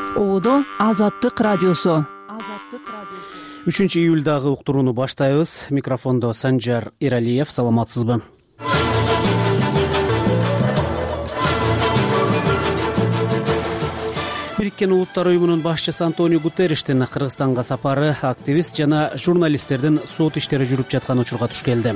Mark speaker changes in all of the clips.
Speaker 1: Оодо Азаттык радиосу.
Speaker 2: 3-июлдагы уктурууну баштайбыз. Микрофондо Санжар Эралиев. Саламатсызбы? Бириккен Улуттар уюмунун башчысы Антонио Гутерриштин Кыргызстанга сапары активист жана журналисттердин сот иштери жүрүп жаткан учурга туш келди.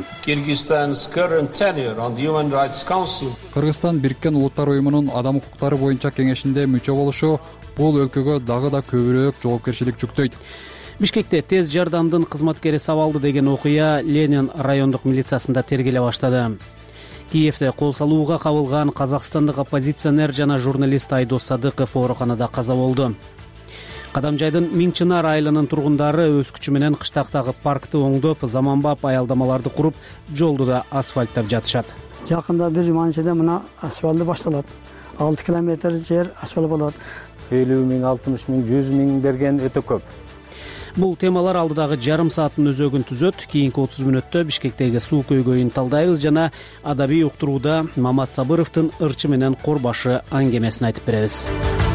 Speaker 3: Кыргызстан Бириккен Улуттар уюмунун адам укуктары боюнча кеңешинде мүчө болушу бул өлкөгө дагы да көбүрөөк жоопкерчилик жүктөйт.
Speaker 2: Бишкекте тез жардамдын кызматкери сабалды деген окуя Ленин райондук милициясында тергеле баштады. Киевде кол салууга кабылган казакстандык оппозиционер жана журналист Айдос Садыков ооруканада каза болду. Кадамжайдын Миңчынар айылынын тургундары өз күчү менен кыштактагы паркты оңдоп, заманбап аялдамаларды куруп, жолду да асфальттап жатышат.
Speaker 4: Жакында бир жуманын ичинде мына асфальты башталат. 6 километр жер асфальт болот.
Speaker 5: 50 миң, 60 миң, 100 миң берген өтө көп.
Speaker 2: Бул темалар алдыдагы жарым сааттын өзөгүн түзөт. Кийинки 30 мүнөттө Бишкектеги суу көйгөйүн талдайбыз жана адабий уктурууда Мамат Сабыровдун ырчы менен корбашы аңгемесин айтып беребиз.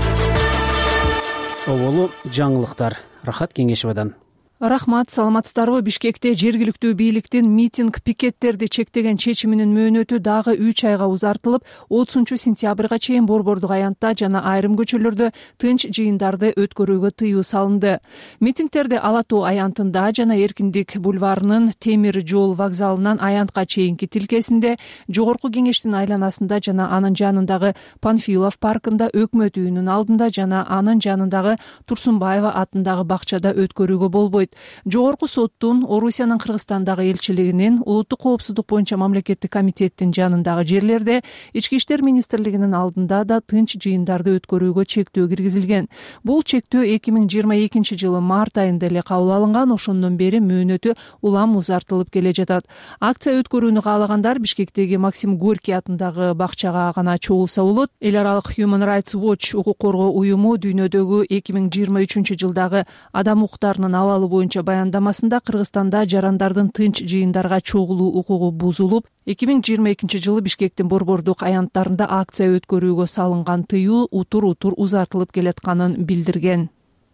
Speaker 2: Оболу жаңылыктар. Рахат Кеңешевадан.
Speaker 1: Рахмат, саламатсыздарбы? Бишкекте жергиликтүү бийликтин митинг, пикеттерди чектеген чечиминин мөөнөтү дагы 3 айга узартылып, 30-сентябрга чейин Борбордук аянтта жана айрым көчөлөрдө тынч жыйындарды өткөрүүгө тыюу салынды. Митингтерди Ала Тоо аянтында жана Эркиндик бульварынын темир жол вокзалынан аянтка чейинки тилкесинде, Жогорку кеңештин айланасында жана анын жанындагы Панфилов паркында, Өкмөт үйүнүн алдында жана анын жанындагы Турсунбаева атындагы бакчада өткөрүүгө болбойт. Жогорку соттун, Орусиянын Кыргызстандагы элчилигинин, улуттук коопсуздук боюнча мамлекеттик комитеттин жанындагы жерлерде, Ички иштер министрлигинин алдында да тынч жыйындарды өткөрүүгө чектөө киргизилген. Бул чектөө 2022 жылы март айында эле кабыл алынган, ошондон бери мөөнөтү улам узартылып келе жатат. Акция өткөрүүнү каалагандар Бишкектеги Максим Горький атындагы бакчага гана чогулса болот. Эл аралык Human Rights Watch укук коргоо уюму дүйнөдөгү 2023 жылдагы адам укуктарынын абалы боюнча баяндамасында Кыргызстанда жарандардын тынч жыйындарга чогулуу укугу бузулуп, 2022 жылы Бишкектин борбордук аянттарында акция өткөрүүгө салынган тыюу утур узартылып келатканын билдирген.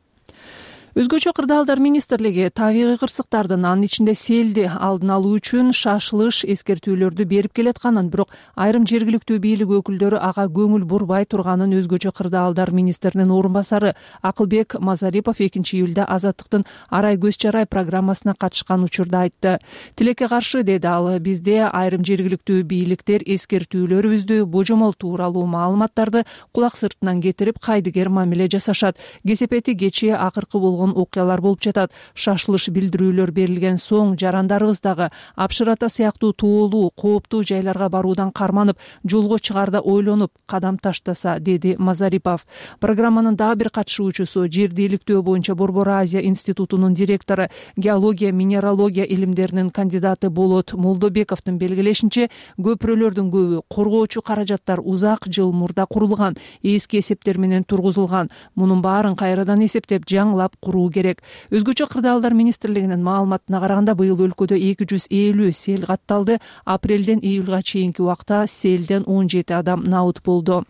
Speaker 1: Өзгөчө кырдаалдар министрлиги табигый кырсыктардын, анын ичинде селди алдын алуу үчүн шашылыш эскертүүлөрдү берип келатканын, бирок айрым жергиликтүү бийлик өкүлдөрү ага көңүл бурбай турганын өзгөчө кырдаалдар министринин орун басары Акылбек Мазарипов 2-июлда Азаттыктын Арай көз чарай программасына катышкан учурда айтты. Тилекке каршы, деди ал, бизде айрым жергиликтүү бийликтер эскертүүлөрүбүздү, божомол тууралуу маалыматтарды кулак сыртынан кетирип, кайдыгер мамиле жасашат. Кесепети кечээ акыркы болгон окуялар болуп жатат. Шашылыш билдирүүлөр берилген соң жарандарыбыздагы Апшырата сыяктуу тоолуу, кооптуу жайларга баруудан карманып, жолго чыгаарда ойлонуп, кадам таштаса, деди Мазарипов. Программанын дагы бир катышуучусу, жерди иликтөө боюнча Борбор Азия институтунун директору, геология, минералогия илимдеринин кандидаты Болот Молдобековдун белгилешинче, көпүрөлөрдүн көбү коргоочу каражаттар узак жыл мурда курулган, эски эсептер менен тургузулган. Мунун баарын кайрадан эсептеп, жаңылап керек. Өзгөчө кырдаалдар министрлигинин маалыматына караганда, быйыл өлкөдө 250 сел катталды. Апрелден июлга чейинки убакта селден 17 адам набыт болду.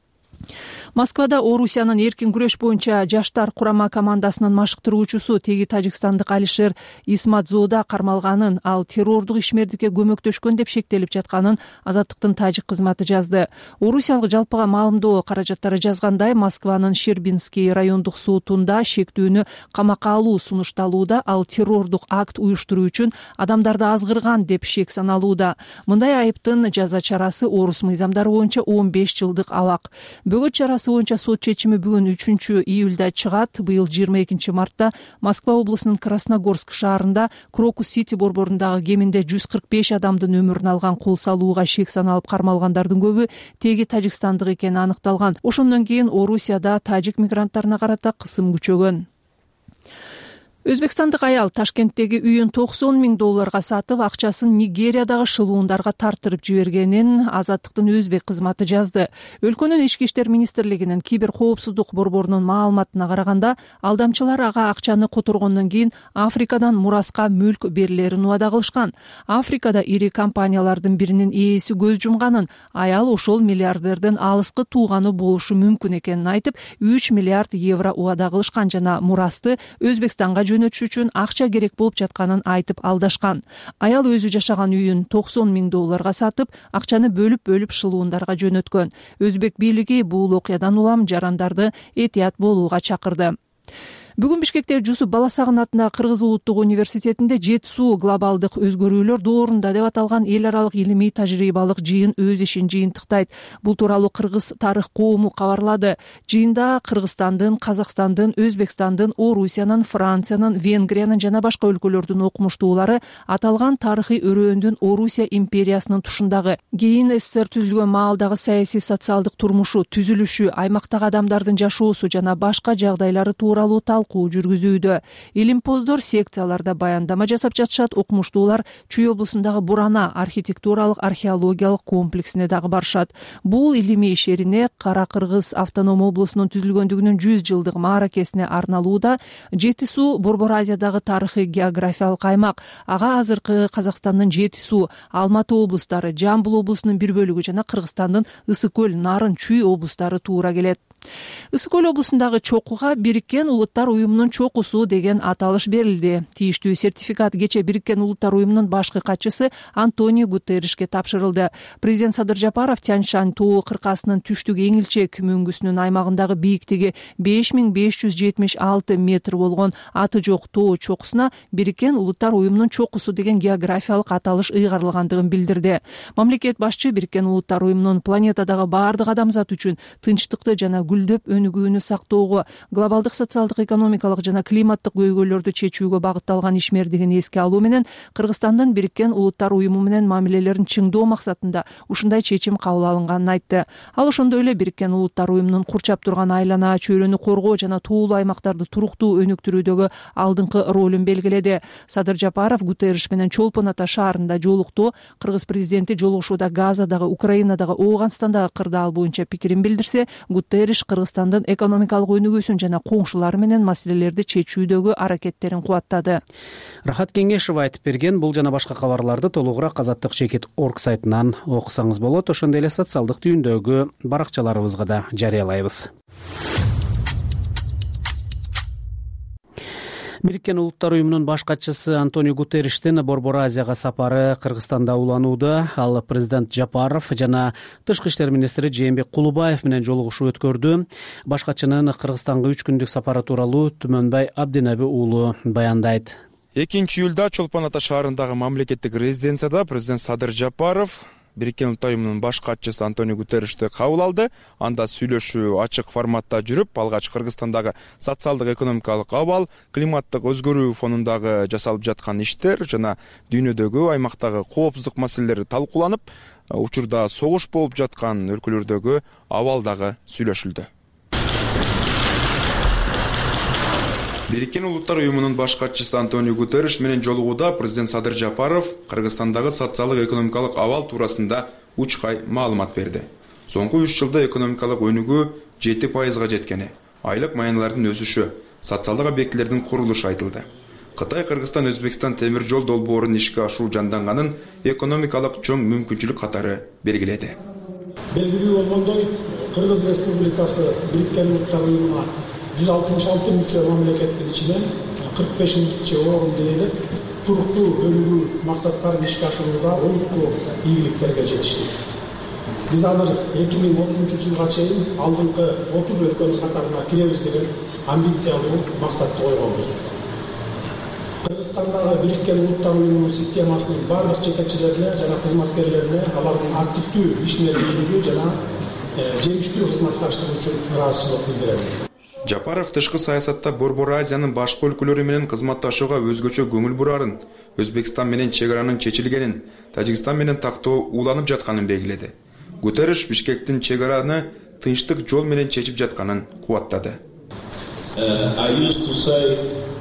Speaker 1: Москвада Орусиянын эркин күрөш боюнча жаштар курама командасынын машыктыруучусу теги тажикстандык Алишер Исматзода кармалганын, ал террордук ишмердикке көмөктөшкөн деп шектелип жатканын Азаттыктын тажик кызматы жазды. Орусиялык жалпыга маалымдоо каражаттары жазгандай, Москванын Щербинский райондук сотунда шектүүнү камакка алуу сунушталууда, ал террордук акт уюштуруу үчүн адамдарды азгырган деп шек саналууда. Мындай айыптын жаза чарасы орус мыйзамдары боюнча 15 жылдык абак. Бөгөт чарасы боюнча сот чечими бүгүн 3-июлда чыгат. Быйыл 22 мартта Москва облусунун Красногорск шаарында Крокус-Сити борборундагы кеминде 145 адамдын өмүрүн алган кол салууга шек саналып кармалгандардын көбү теги тажикстандык экени аныкталган. Ошондон кийин Орусияда тажик мигранттарына карата кысым күчөгөн. Өзбекстандык аял Ташкенттеги үйүн $90,000 сатып, акчасын Нигериядагы шылуундарга тартырып жибергенин Азаттыктын өзбек кызматы жазды. Өлкөнүн ички иштер министрлигинин кибер коопсуздук борборунун маалыматына караганда, алдамчылар ага акчаны которгондон кийин Африкадан мураска мүлк берилерин убада кылышкан. Африкада ири компаниялардын биринин ээси көз жумганын, аял ошол миллиардердин алыскы тууганы болушу мүмкүн экенин айтып, 3 миллиард евро убада кылышкан жана мурасты Өзбекстанга жөнөтүш үчүн акча керек болуп жатканын айтып алдашкан. Аял өзү жашаган үйүн $90,000 сатып, акчаны бөлүп шылуундарга жөнөткөн. Өзбек бийлиги бул окуядан улам жарандарды этият болууга чакырды. Бүгүн Бишкекте Жусуп Баласагын атындагы Кыргыз улуттук университетинде жетису глобалдык өзгөрүүлөр доорунда деп аталган эл аралык илимий тажрыйбалык жыйын өз ишин жыйынтыктайт. Бул тууралуу Кыргыз тарых коому кабарлады. Жыйында Кыргызстандын, Казакстандын, Өзбекстандын, Орусиянын, Франциянын, Венгриянын жана башка өлкөлөрдүн окумуштуулары аталган тарыхый өрөөндүн Орусия империясынын тушундагы кийин СССР түзүлгөн маалдагы саясий социалдык турмушу, түзүлүшү, аймактагы адамдардын жашоосу жана башка жагдайлары тууралуу жүргүзүүдө. Илимпоздор секцияларда баяндама жасап жатышат. Окумуштуулар Чүй облусундагы Бурана архитектуралык археологиялык комплексине дагы барышат. Бул илимий ишерине Кара Кыргыз автоном облусунун түзүлгөндүгүнүн 100 жылдык мааракесине арналууда. Жетису Борбор Азиядагы тарыхый географиялык аймак. Ага азыркы Казакстандын Жетису, Алматы облустары, Жамбыл облусунун бир бөлүгү жана Кыргызстандын Ысык көл, Нарын, Чүй облустары туура келет. Ысык көл облусундагы чокуга Бириккен Улуттар уюмунун чокусу деген аталыш берилди. Тийиштүү сертификат кече Бириккен Улуттар уюмунун башкы катчысы Антонио Гутерришке тапшырылды. Президент Садыр Жапаров Тянь-Шань тоо кыркасынын түштүк эң илчек мөңгүсүнүн аймагындагы бийиктиги 5576 метр болгон аты жок тоо чокусуна Бириккен Улуттар уюмунун чокусу деген географиялык аталыш ыйгарылгандыгын билдирди. Мамлекет башчы Бириккен Улуттар уюмунун планетадагы баардык адамзат үчүн тынчтыкты жана гүлдөп өнүгүүнү сактоого, глобалдык социалдык экономикалык жана климаттык көйгөйлөрдү чечүүгө багытталган ишмердигин эске алуу менен Кыргызстандын Бириккен Улуттар уюму менен мамилелерин чыңдоо максатында ушундай чечим кабыл алынганын айтты. Ал ошондой эле Бириккен Улуттар уюмунун курчап турган айлана чөйрөнү коргоо жана тоолуу аймактарды туруктуу өнүктүрүүдөгү алдыңкы ролун белгиледи. Садыр Жапаров Гутерриш менен Чолпон Ата шаарында жолукту. Кыргыз президенти жолугушууда Газадагы, Украинадагы, Ооганстандагы кырдаал боюнча пикирин билдирсе, Гутерриш Кыргызстандын экономикалык өнүгүүсүн жана коңшулары менен маселелерди чечүүдөгү аракеттерин кубаттады.
Speaker 2: Рахат Кеңешова айтып берген. Бул жана башка кабарларды толугураак Азаттык.org сайтынан окусаңыз болот. Ошондой эле социалдык түйүндөгү баракчаларыбызга да жарыялайбыз. Бириккен Улуттар уюмунун баш катчысы Антонио Гутерриштин Борбор Азияга сапары Кыргызстанда уланууда. Ал президент Жапаров жана тышкы иштер министри Жээнбек Кулубаев менен жолугушуу өткөрдү. Баш катчынын Кыргызстанга 3 күндүк сапары тууралуу Түмөнбай Абдинаби уулу баяндайт.
Speaker 6: 2-июлда Чолпон Ата шаарындагы мамлекеттик резиденцияда президент Садыр Жапаров Бириккен Улуттар уюмунун баш катчысы Антонио Гутерришти кабыл алды. Анда сүйлөшүү ачык форматта жүрүп, алгач Кыргызстандагы социалдык экономикалык абал, климаттык өзгөрүү фонундагы жасалып жаткан иштер жана дүйнөдөгү аймактагы коопсуздук маселелери талкууланып, учурда согуш болуп жаткан өлкөлөрдөгү абал дагы сүйлөшүлдү. Бириккен Улуттар уюмунун баш катчысы Антонио Гутерриш менен жолугууда президент Садыр Жапаров Кыргызстандагы социалдык экономикалык абал туурасында учкай маалымат берди. Соңку 3 жылда экономикалык өнүгүү 7% жеткени, айлык маянылардын өсүшү, социалдык объектилердин курулушу айтылды. Кытай, Кыргызстан, Өзбекстан темир жол долбоорун ишке ашыруу жанданганын экономикалык чоң мүмкүнчүлүк катары белгиледи.
Speaker 7: Белгилүү болгондой, Кыргыз Республикасы Бириккен Улуттар уюмуна 166 мүчө мамлекеттин ичинен 45-чи орунду ээлеп, туруктуу өнүгүү максаттарын ишке ашырууда олуттуу ийгиликтерге жетиштик. Биз азыр 2030-жылга чейин алдыңкы 30 өлкөнүн катарына киребиз деген амбициялуу максатты койгонбуз. Кыргызстандагы Бириккен Улуттар уюмунун системасынын бардык жетекчилерине жана кызматкерлерине алардын активдүү ишмердүүлүгү жана жемиштүү кызматташтыгы үчүн ыраазычылык билдирем.
Speaker 6: Жапаров тышкы саясатта Борбор Азиянын башка өлкөлөрү менен кызматташууга өзгөчө көңүл бурарын, Өзбекстан менен чек аранын чечилгенин, Тажикстан менен тактоо уланып жатканын белгиледи. Гутерриш Бишкектин чек араны тынчтык жол менен чечип жатканын кубаттады.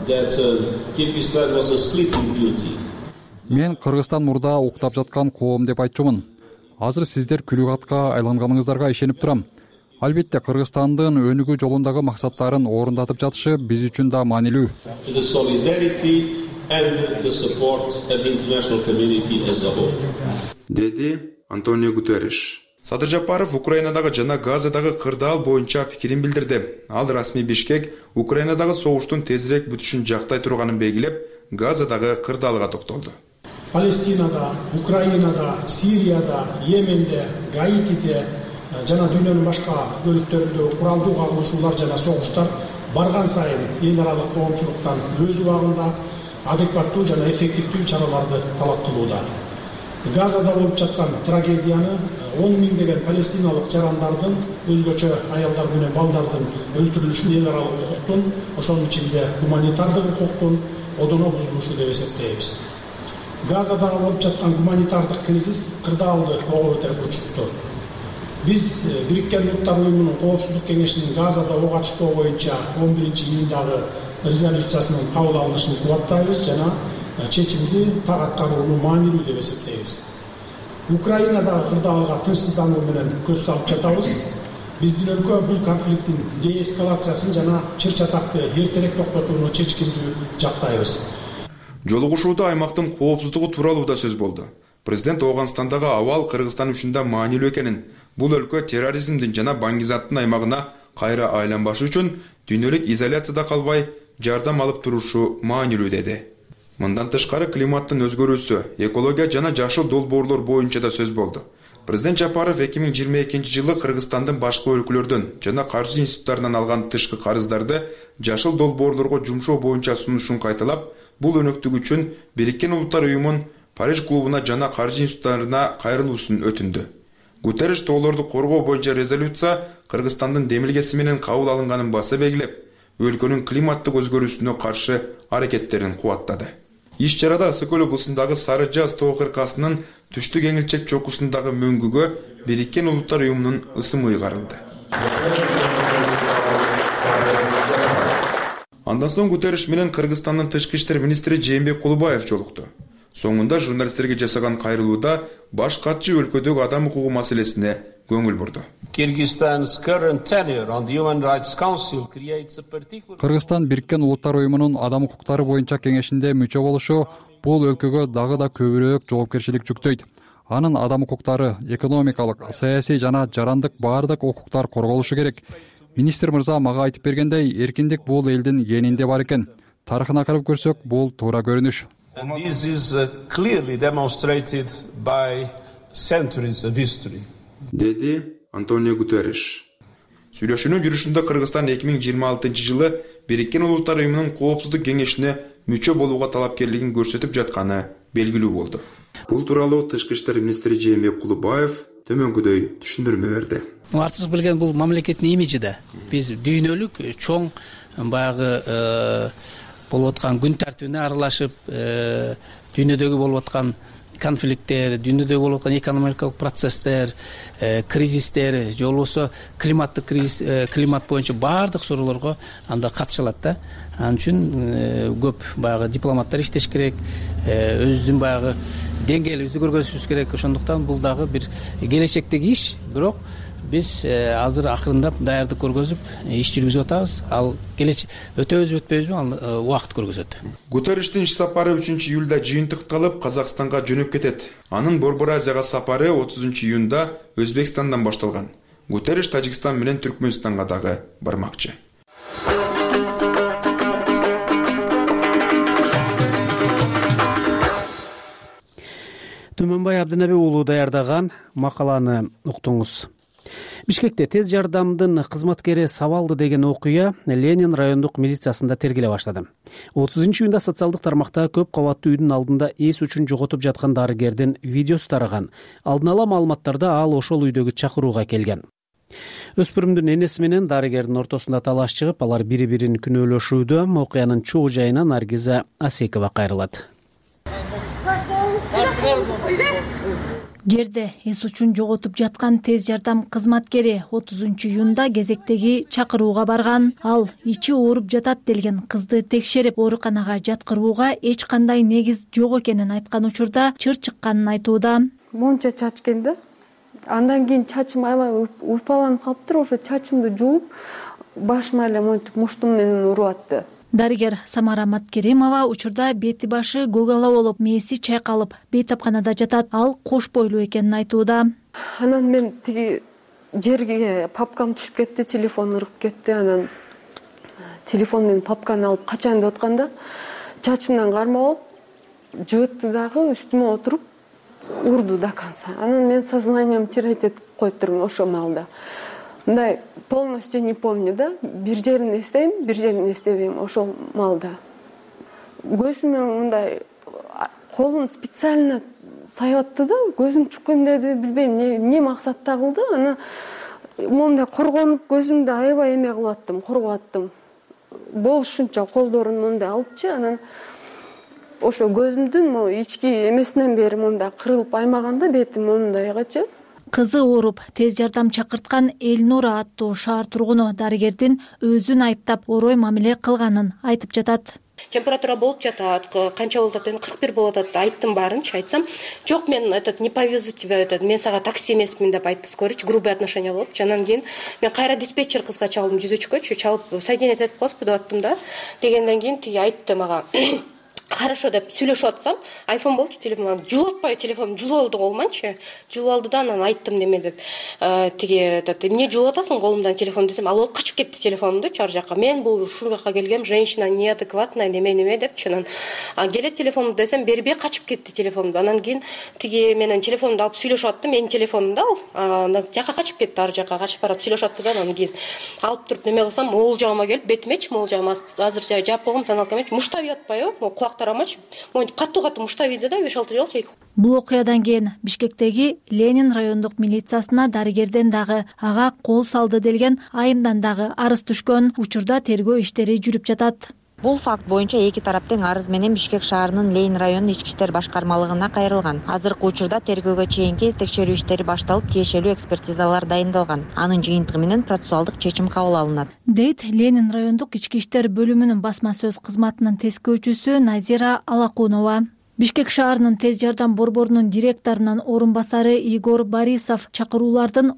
Speaker 8: that Kyrgyzstan was a sleeping beauty.
Speaker 3: Мен Кыргызстан мурда уктап жаткан коом деп айтчумун. Азыр сиздер күлүк атка айланганыңыздарга ишенип турам. Албетте Кыргызстандын өнүгүү жолундагы максаттарын орундатып жатышы биз үчүн да маанилүү.
Speaker 8: The solidarity and the support of the international community as a whole.
Speaker 6: Деди Антонио Гутерриш. Садыр Жапаров Украинадагы жана Газадагы кырдаал боюнча пикирин билдирди. Ал расмий Бишкек Украинадагы согуштун тезирээк бүтүшүн жактай турганын белгилеп, Газадагы кырдаалга токтолду.
Speaker 7: Палестинада, Украинада, Сирияда, Йеменде, Гаитиде жана дүйнөнүн башка бөлүктөрүндө куралдуу кагылышуулар жана согуштар барган сайын эл аралык коомчулуктан өз убагында адекваттуу жана эффективдүү чараларды талап кылууда. Газада болуп жаткан трагедияны 10 миңдеген палестиналык жарандардын, өзгөчө аялдар менен балдардын өлтүрүлүшүн эл аралык укуктун, ошонун ичинде гуманитардык укуктун одоно бузулушу деп эсептейбиз. Газадагы болуп жаткан гуманитардык кризис кырдаалды ого бетер курчутту. Биз Бириккен Улуттар Уюмунун Коопсуздук кеңешинин Газада ок ачыктоо боюнча 11-июндагы резолюциясынын кабыл алынышын кубаттайбыз жана чечимди так аткарууну маанилүү деп эсептейбиз. Украинадагы кырдаалга тынчсыздануу менен көз салып жатабыз. Биздин өлкө бул конфликттин деэскалациясын жана чыр-чатакты эртерээк токтотууну чечкиндүү жактайбыз.
Speaker 6: Жолугушууда аймактын коопсуздугу тууралуу да сөз болду. Президент Ооганстандагы абал Кыргызстан үчүн да маанилүү экенин, бул өлкө терроризмдин жана баңгизаттын аймагына кайра айланбашы үчүн дүйнөлүк изоляцияда калбай жардам алып турушу маанилүү деди. Мындан тышкары климаттын өзгөрүүсү, экология жана жашыл долбоорлор боюнча да сөз болду. Президент Жапаров 2022-жылы Кыргызстандын башка өлкөлөрдөн жана каржы институттарынан алган тышкы карыздарды жашыл долбоорлорго жумшоо боюнча сунушун кайталап, бул өнөктүк үчүн Бириккен Улуттар Уюмунун Париж клубуна жана каржы институттарына кайрылуусун өтүндү. Гутерриш тоолорду коргоо боюнча резолюция Кыргызстандын демилгеси менен кабыл алынганын баса белгилеп, өлкөнүн климаттык өзгөрүүсүнө каршы аракеттерин кубаттады. Иш-чарада Ысык көл облусундагы Сары Жаз тоо кыркасынын түштүк эңилчек чокусундагы мөңгүгө Бириккен Улуттар Уюмунун ысымы ыйгарылды. Андан соң Гутерриш менен Кыргызстандын тышкы иштер министри Жээнбек Кулубаев жолукту. Соңунда журналисттерге жасаган кайрылууда баш катчы өлкөдөгү адам укугу маселесине көңүл бурду.
Speaker 3: Кыргызстан Бириккен Улуттар Уюмунун адам укуктары боюнча кеңешинде мүчө болушу бул өлкөгө дагы да көбүрөөк жоопкерчилик жүктөйт. Анын адам укуктары, экономикалык, саясий жана жарандык баардык укуктар корголушу керек. Министр мырза мага айтып бергендей, эркиндик бул элдин генинде бар экен. Тарыхына карап көрсөк, бул туура көрүнүш.
Speaker 8: And this is clearly demonstrated by centuries of history.
Speaker 6: Деди Антонио Гутерриш. Сүйлөшүүнүн жүрүшүндө Кыргызстан 2026-жылы Бириккен Улуттар Уюмунун Коопсуздук кеңешине мүчө болууга талапкерлигин көрсөтүп жатканы белгилүү болду. Бул тууралуу Тышкы иштер министри Жээнбек Кулубаев төмөнгүдөй түшүндүрмө берди.
Speaker 9: Артык билген бул мамлекеттин имиджи да. Биз дүйнөлүк чоң баягы болуп аткан күн тартибине аралашып, дүйнөдөгү болуп аткан конфликттер, дүйнөдөгү болуп аткан экономикалык процесстер, кризистер, же болбосо климаттык кризис, климат боюнча баардык суроолорго анда катышылат да. Анын үчүн көп баягы дипломаттар иштеш керек, өзүбүздүн баягы деңгээлибизди көргөзүшүбүз керек. Ошондуктан бул дагы бир келечектеги иш, бирок биз азыр акырындап даярдык көргөзүп иш жүргүзүп атабыз. Ал өтөбүзбү өтпөйбүзбү, ал убакыт көргөзөт.
Speaker 6: Гутерриштин иш сапары 3-июлда жыйынтыкталып Казакстанга жөнөп кетет. Анын Борбор Азияга сапары 30-июнда Өзбекстандан башталган. Гутерриш Тажикстан менен Түркмөнстанга дагы бармакчы.
Speaker 2: Түмөнбай Абдынаби уулу даярдаган макаланы уктуңуз. Бишкекте тез жардамдын кызматкери сабалды деген окуя Ленин райондук милициясында тергеле баштады. 30-июнда социалдык тармакта көп кабаттуу үйдүн алдында эс үчүн жоготуп жаткан дарыгердин видеосу тараган. Алдын ала маалыматтарда ал ошол үйдөгү чакырууга келген. Өспүрүмдүн энеси менен дарыгердин ортосунда талаш чыгып, алар бири-бирин күнөөлөшүүдө. Окуянын чогуу жайына Наргиза Асекова кайрылат.
Speaker 10: Жерде эс учун жоготуп жаткан тез жардам кызматкери 30-июнда кезектеги чакырууга барган. Ал ичи ооруп жатат делген кызды текшерип, ооруканага жаткырууга эч кандай негиз жок экенин айткан учурда чыр чыкканын айтууда.
Speaker 11: Монча чач экен да. Андан кийин чачым аябай уйпаланып калыптыр. Ошо чачымды жууп, башыма эле монтип муштум менен уруп атты.
Speaker 10: Дарыгер Самара Маткеримова учурда бети башы көгала болуп, мээси чайкалып, бейтапканада жатат. Ал кош бойлуу экенин айтууда.
Speaker 11: Анан мен тиги жерге папкам түшүп кетти, телефон ырып кетти. Анан телефон менен папканы алып качайын деп атканда чачымдан кармап алып жыгытты дагы үстүмө отуруп урду до конца. Анан мен сознанием терять этип коюп турмун ошол маалда. Мындай полностью не помню, да? Бир жерин эстейм, бир жерин эстебейм ошол маалда. Көзүмө мындай колун специально сайып атты да, көзүм чүккөндөдү билбейм, эмне максатта кылды. Аны мондай коргонуп көзүмдү аябай эме кылып аттым, коргоп аттым. Болушунча колдорун мондай алыпчы, анан ошо көзүмдүн ички эмесинен бери мондай кырылып аймаганда бетим мондайгачы.
Speaker 10: Кызы ооруп, тез жардам чакырткан Элнура аттуу шаар тургуну дарыгердин өзүн айыптап, орой мамиле кылганын айтып жатат.
Speaker 12: Температура болуп жатат, канча болуп атат, 41 болуп атат, айттым баарынча, айтсам, жок, мен не повезу тебя, мен сага такси эмесмин деп айтты скорыч, грубые отношения болуп. Анан кийин мен кайра диспетчер кызга чалдым, 103-кө чалып соединять этип коесузбу деп аттым да. Дегенден кийин тиги айтты мага. Хорошо деп сүйлөшүп атсам, айфон болчу, телефон жулуп атпайбы, телефон жулуп алды колуманчы. Жулуп алды да, анан айттым неме деп. Тиги эмне жулуп атасың колумдан телефон десем, ал качып кетти телефонумду ар жака. Мен бул ушул жака келгем, женщина неадекватная, неме деп чынан. Келет телефонумду десем, бербей качып кетти телефонумду. Анан кийин тиги менен телефонумду алып сүйлөшүп аттым, менин телефонумду ал. Жака качып кетти, ар жака качып барып сүйлөшүп атты да, анан кийин алып туруп неме кылсам, могул жагыма келип, бетимечи, могул жагыма азыр жаап койгом, таналкамечи, муштап атпайбы? Кулактарымачы каттуу муштап ийди да 5-6 жолчу.
Speaker 10: Бул окуядан кийин Бишкектеги Ленин райондук милициясына дарыгерден дагы, ага кол салды делген айымдан дагы арыз түшкөн. Учурда тергөө иштери жүрүп жатат.
Speaker 13: Бул факт боюнча эки тараптын арыз менен Бишкек шаарынын Ленин районунун ички иштер башкармалыгына кайрылган. Азыркы учурда тергөөгө чейинки текшерүү иштери башталып, тиешелүү экспертизалар дайындалган. Анын жыйынтыгы менен процессуалдык чечим кабыл алынат.
Speaker 10: Дейт Ленин райондук ички иштер бөлүмүнүн басма сөз кызматынын тескөөчүсү Назира Алакунова. Бишкек шаарынын тез жардам борборунун директорунун орун басары Игор Борисов чакыруулардын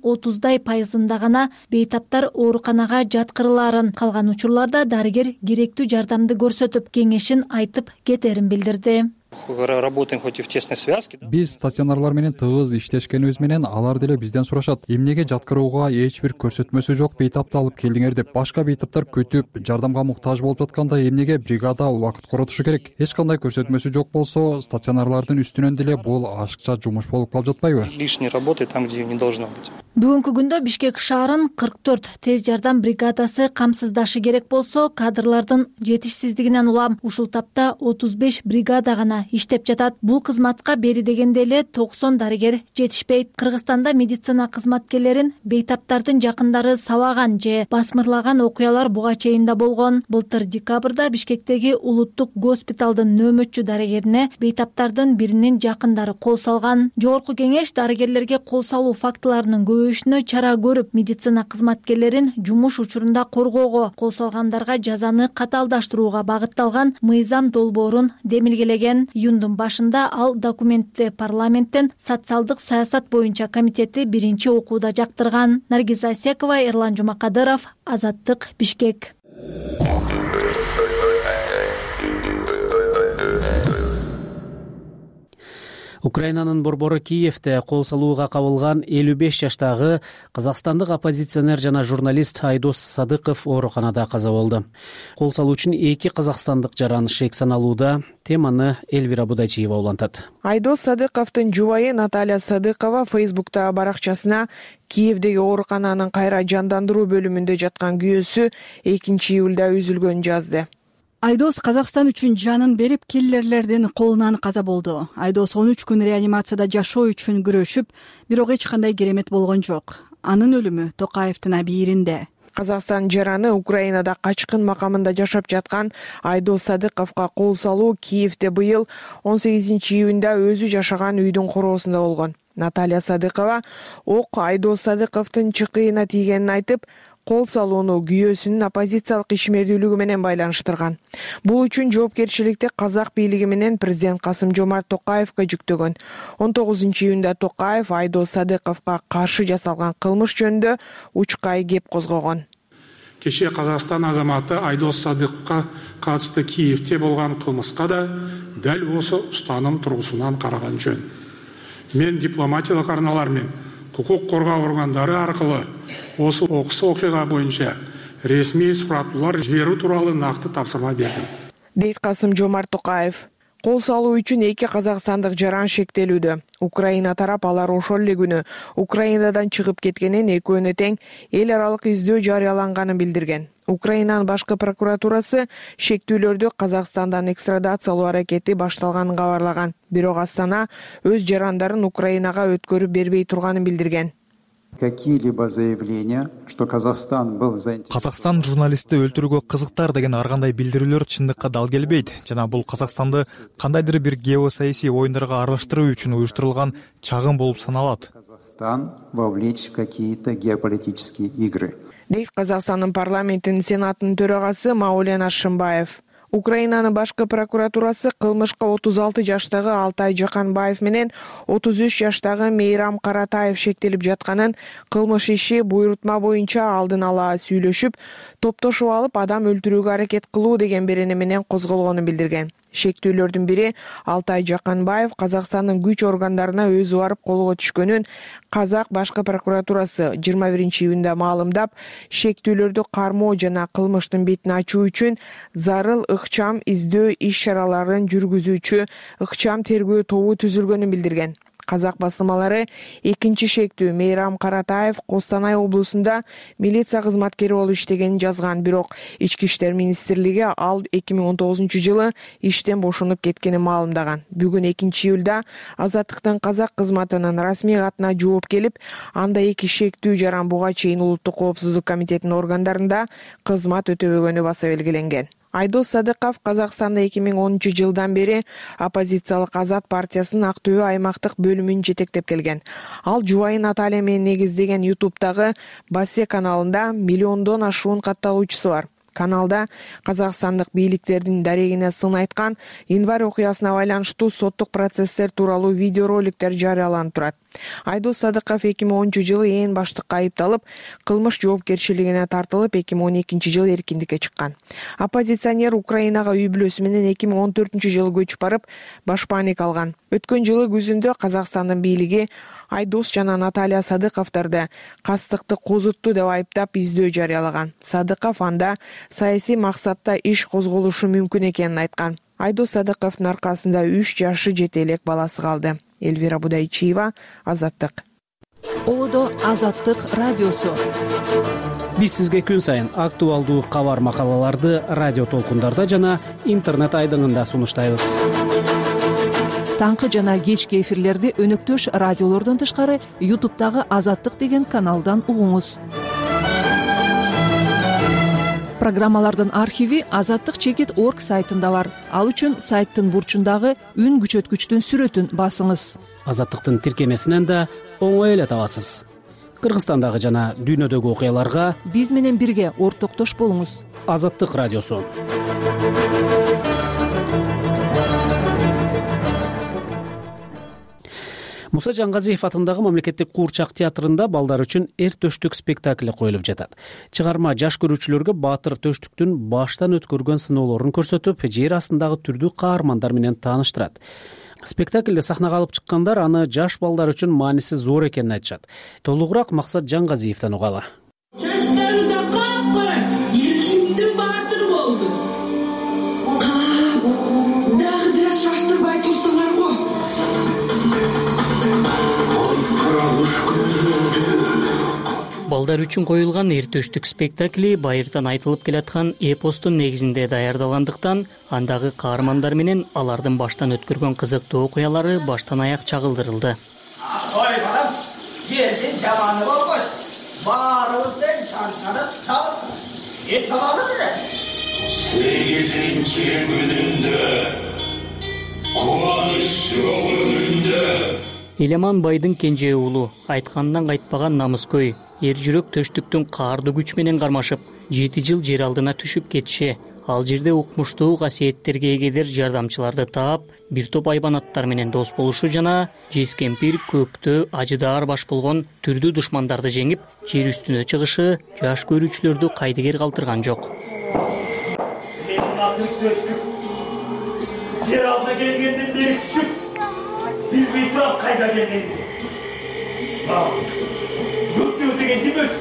Speaker 10: 30% гана бейтаптар ооруканага жаткырыларын, калган учурларда дарыгер керектүү жардамды көрсөтүп, кеңешин айтып кетерин билдирди.
Speaker 14: Работаем хоть и в тесной связке.
Speaker 3: Биз стационарлар менен тыгыз иштешкенибиз менен алар деле бизден сурашат. Эмнеге жаткырууга эч бир көрсөтмөсү жок бейтапты алып келдиңер деп. Башка бейтаптар күтүп, жардамга муктаж болуп атканда эмнеге бригада убакыт коротушу керек? Эч кандай көрсөтмөсү жок болсо, стационарлардын үстүнөн деле бул ашыкча жумуш болуп калып жатпайбы?
Speaker 14: Лишний работы там, где не должно быть.
Speaker 10: Бүгүнкү күндө Бишкек шаарын 44 тез жардам бригадасы камсыздашы керек болсо, кадрлардын жетишсиздигинен улам ушул тапта 35 бригада гана иштеп жатат. Бул кызматка бери дегенде эле 90 дарыгер жетишпейт. Кыргызстанда медицина кызматкерлерин бейтаптардын жакындары сабаган же басмырлаган окуялар буга чейин да болгон. Былтыр декабрда Бишкектеги улуттук госпиталдын нөөмөтчү дарыгерине бейтаптардын биринин жакындары кол салган. Жогорку кеңеш дарыгерлерге кол салуу фактыларынын көбөйүшүнө чара көрүп, медицина кызматкерлерин жумуш учурунда коргоого, кол салгандарга жазаны катаалдаштырууга багытталган мыйзам долбоорун демилгелеген. Июндун башында ал документти парламенттен социалдык саясат боюнча комитети биринчи окууда жактырган. Наргиза Асекова, Эрлан Жумакадыров, Азаттык, Бишкек.
Speaker 2: Украинанын борбору Киевде кол салууга кабылган 55 жаштагы казакстандык оппозиционер жана журналист Айдос Садыков ооруканада каза болду. Кол салуучунун 2 казакстандык жаранышы эк саналууда. Теманы Эльвира Будачиева улантат.
Speaker 15: Айдос Садыковдун жубайы Наталья Садыкова Фейсбукта баракчасына Киевдеги оорукананын кайра жандандыруу бөлүмүндө жаткан күйөөсү 2 июлда үзүлгөнүн жазды.
Speaker 16: Айдос Казакстан үчүн жанын берип, киллерлердин колунан каза болду. Айдос 13 күн реанимацияда жашоо үчүн күрөшүп, бирок эч кандай керемет болгон жок. Анын өлүмү Токаевдин абийиринде.
Speaker 15: Казакстан жараны Украинада качкын макамында жашап жаткан Айдос Садыковго кол салуу Киевде быйыл 18 июнда өзү жашаган үйдүн короосунда болгон. Наталья Садыкова ок Айдос Садыковдун чыкыйына тийгенин айтып, кол салууну күйөөсүнүн оппозициялык ишмердүүлүгү менен байланыштырган. Бул үчүн жоопкерчиликти казак бийлиги менен президент Касым-Жомарт Токаевга жүктөгөн. 19-июнда Токаев Айдос Садыковго каршы жасалган кылмыш жөнүндө учкай кеп козгогон.
Speaker 7: Кеше Казакстан азаматы Айдос Садыковго катысты Киевте болгон кылмыска да дәл осы устаным тургусунан караган жөн. Мен дипломатиялык арналар менен hukuk korgоо органдары аркылуу осы окус окуя боюнча ресми сураттуулар жиберүү тууралуу накты тапсырма бердим,
Speaker 15: дейт Касым-Жомарт Токаев. Кол салуу үчүн 2 казакстандык жаран шектелүүдө. Украина тарап алар ошол эле күнү Украинадан чыгып кеткенин, экөөнө тең эл аралык издөө жарыяланганын билдирген. Украинанын башкы прокуратурасы шектүүлөрдү Казакстандан экстрадациялоо аракети башталганын кабарлаган. Бирок Астана өз жарандарын Украинага өткөрүп бербей турганын билдирген.
Speaker 17: Какие-либо заявления, что Казахстан был заинтересован.
Speaker 18: Казакстан журналистти өлтүрүүгө кызыктар деген ар кандай билдирүүлөр чындыкка дал келбейт. Жана бул Казакстанды кандайдыр бир геосаясий оюндарга аралаштыруу үчүн уюштурулган чагым болуп саналат.
Speaker 17: Казахстан вовлечь в какие-то геополитические игры.
Speaker 15: Дейт Казакстандын парламентинин сенатынын төрагасы Маулен Ашымбаев. Украинанын башкы прокуратурасы кылмышка 36 жаштагы Алтай Жаканбаев менен 33 жаштагы Мейрам Каратаев шектелип жатканын, кылмыш иши буйрутма боюнча алдын ала сүйлөшүп, топтошуп алып адам өлтүрүүгө аракет кылуу деген берене менен козголгонун билдирген. Шектүүлөрдүн бири Алтай Жаканбаев Казакстандын күч органдарына өзү барып колго түшкөнүн Казак башкы прокуратурасы 21-июнда маалымдап, шектүүлөрдү кармоо жана кылмыштын бетин ачуу үчүн зарыл ыкчам издөө иш-чараларын жүргүзүүчү ыкчам тергөө тобу түзүлгөнүн билдирген. Казак басылмалары экинчи шектүү Мейрам Каратаев Костанай облусунда милиция кызматкери болуп иштегенин жазган, бирок Ички иштер министрлиги ал 2019-жылы иштен бошонуп кеткенин маалымдаган. Бүгүн 2-июлда Азаттыктын Казак кызматынын расмий катына жооп келип, анда 2 шектүү жаран буга чейин Улуттук коопсуздук комитетинин органдарында кызмат өтөбөгөнү баса белгиленген. Айдос Садыков Казакстанда 2010-жылдан бери оппозициялык Азат партиясынын Актөө аймактык бөлүмүн жетектеп келген. Ал жубайы Наталья менен негиздеген YouTube'дагы Басе каналында миллиондон ашуун катталуучусу бар. Каналда казакстандык бийликтердин дарегине сын айткан, январь окуясына байланыштуу соттук процесстер тууралуу видеороликтер жарыяланып турат. Айдос Садыков 2010-жылы ээн баштыкка айыпталып, кылмыш жоопкерчилигине тартылып, 2012-жылы эркиндикке чыккан. Оппозиционер Украинага үй бүлөсү менен 2014-жылы көчүп барып, башпаанек алган. Өткөн жылы күзүндө Казакстандын бийлиги Айдос жана Наталья Садыковдорду кастыкты козутту деп айыптап издөө жарыялаган. Садыков анда саясий максатта иш козголушу мүмкүн экенин айткан. Айдос Садыковдун аркасында 3 жашы жете элек баласы калды. Эльвира Будайчиева, Азаттык.
Speaker 1: Одо Азаттык радиосу.
Speaker 2: Биз сизге күн сайын актуалдуу кабар макалаларды радио толкундарда жана интернет айдыңында сунуштайбыз.
Speaker 1: Таңкы жана кечки эфирлерди өнөктөш радиолордон тышкары YouTube'дагы Азаттык деген каналдан угуңуз. Программалардын архиви azattik.org сайтында бар. Ал үчүн сайттын бурчундагы үн күчөткүчтүн сүрөтүн басыңыз.
Speaker 2: Азаттыктын тиркемесинен да оңой эле табасыз. Кыргызстандагы жана дүйнөдөгү окуяларга
Speaker 1: биз менен бирге ортоктош болуңуз.
Speaker 2: Азаттык радиосу. Муса Жангазиев атындагы мамлекеттик куурчак театрында балдар үчүн эр төштүк спектакли коюлуп жатат. Чыгарма жаш көрүүчүлөргө баатыр төштүктүн баштан өткөргөн сыноолорун көрсөтүп, жер астындагы түрдүү каармандар менен тааныштырат. Спектаклде сахнага алып чыккандар аны жаш балдар үчүн мааниси зор экенин айтышат. Толугураак Максат Жангазиевден угалы.
Speaker 19: Жаштарда капкара элчимдүү баатыр болду. Дагы бир шаштырбай турсаңар го.
Speaker 20: Балдар үчүн коюлган эр төштүк спектакли байыртан айтылып келаткан эпостун негизинде даярдалгандыктан, андагы каармандар менен алардын баштан өткөргөн кызыктуу окуялары баштан аяк чагылдырылды.
Speaker 21: Ой, балам, жердин жаманы болбойт. Баарыбыздан чанчанып чалып, эп салалы деле. 8-күнүндө, кубаныч жок өмүрүндө
Speaker 20: Элеман байдын кенже уулу, айтканынан кайтпаган намыскөй, эр жүрөк төштүктүн каардуу күч менен кармашып, 7 жыл жер алдына түшүп кетиши, ал жерде укмуштуу касиеттерге эгедир жардамчыларды таап, бир топ айбанаттар менен дос болушу жана жескемпир көктө ажыдаар баш болгон түрдүү душмандарды жеңип, жер үстүнө чыгышы жаш көрүүчүлөрдү кайдыгер калтырган жок.
Speaker 4: Жер алдына келгенден бери түшүп, билбей турам кайда келгенди. Көктө деген ким өзү?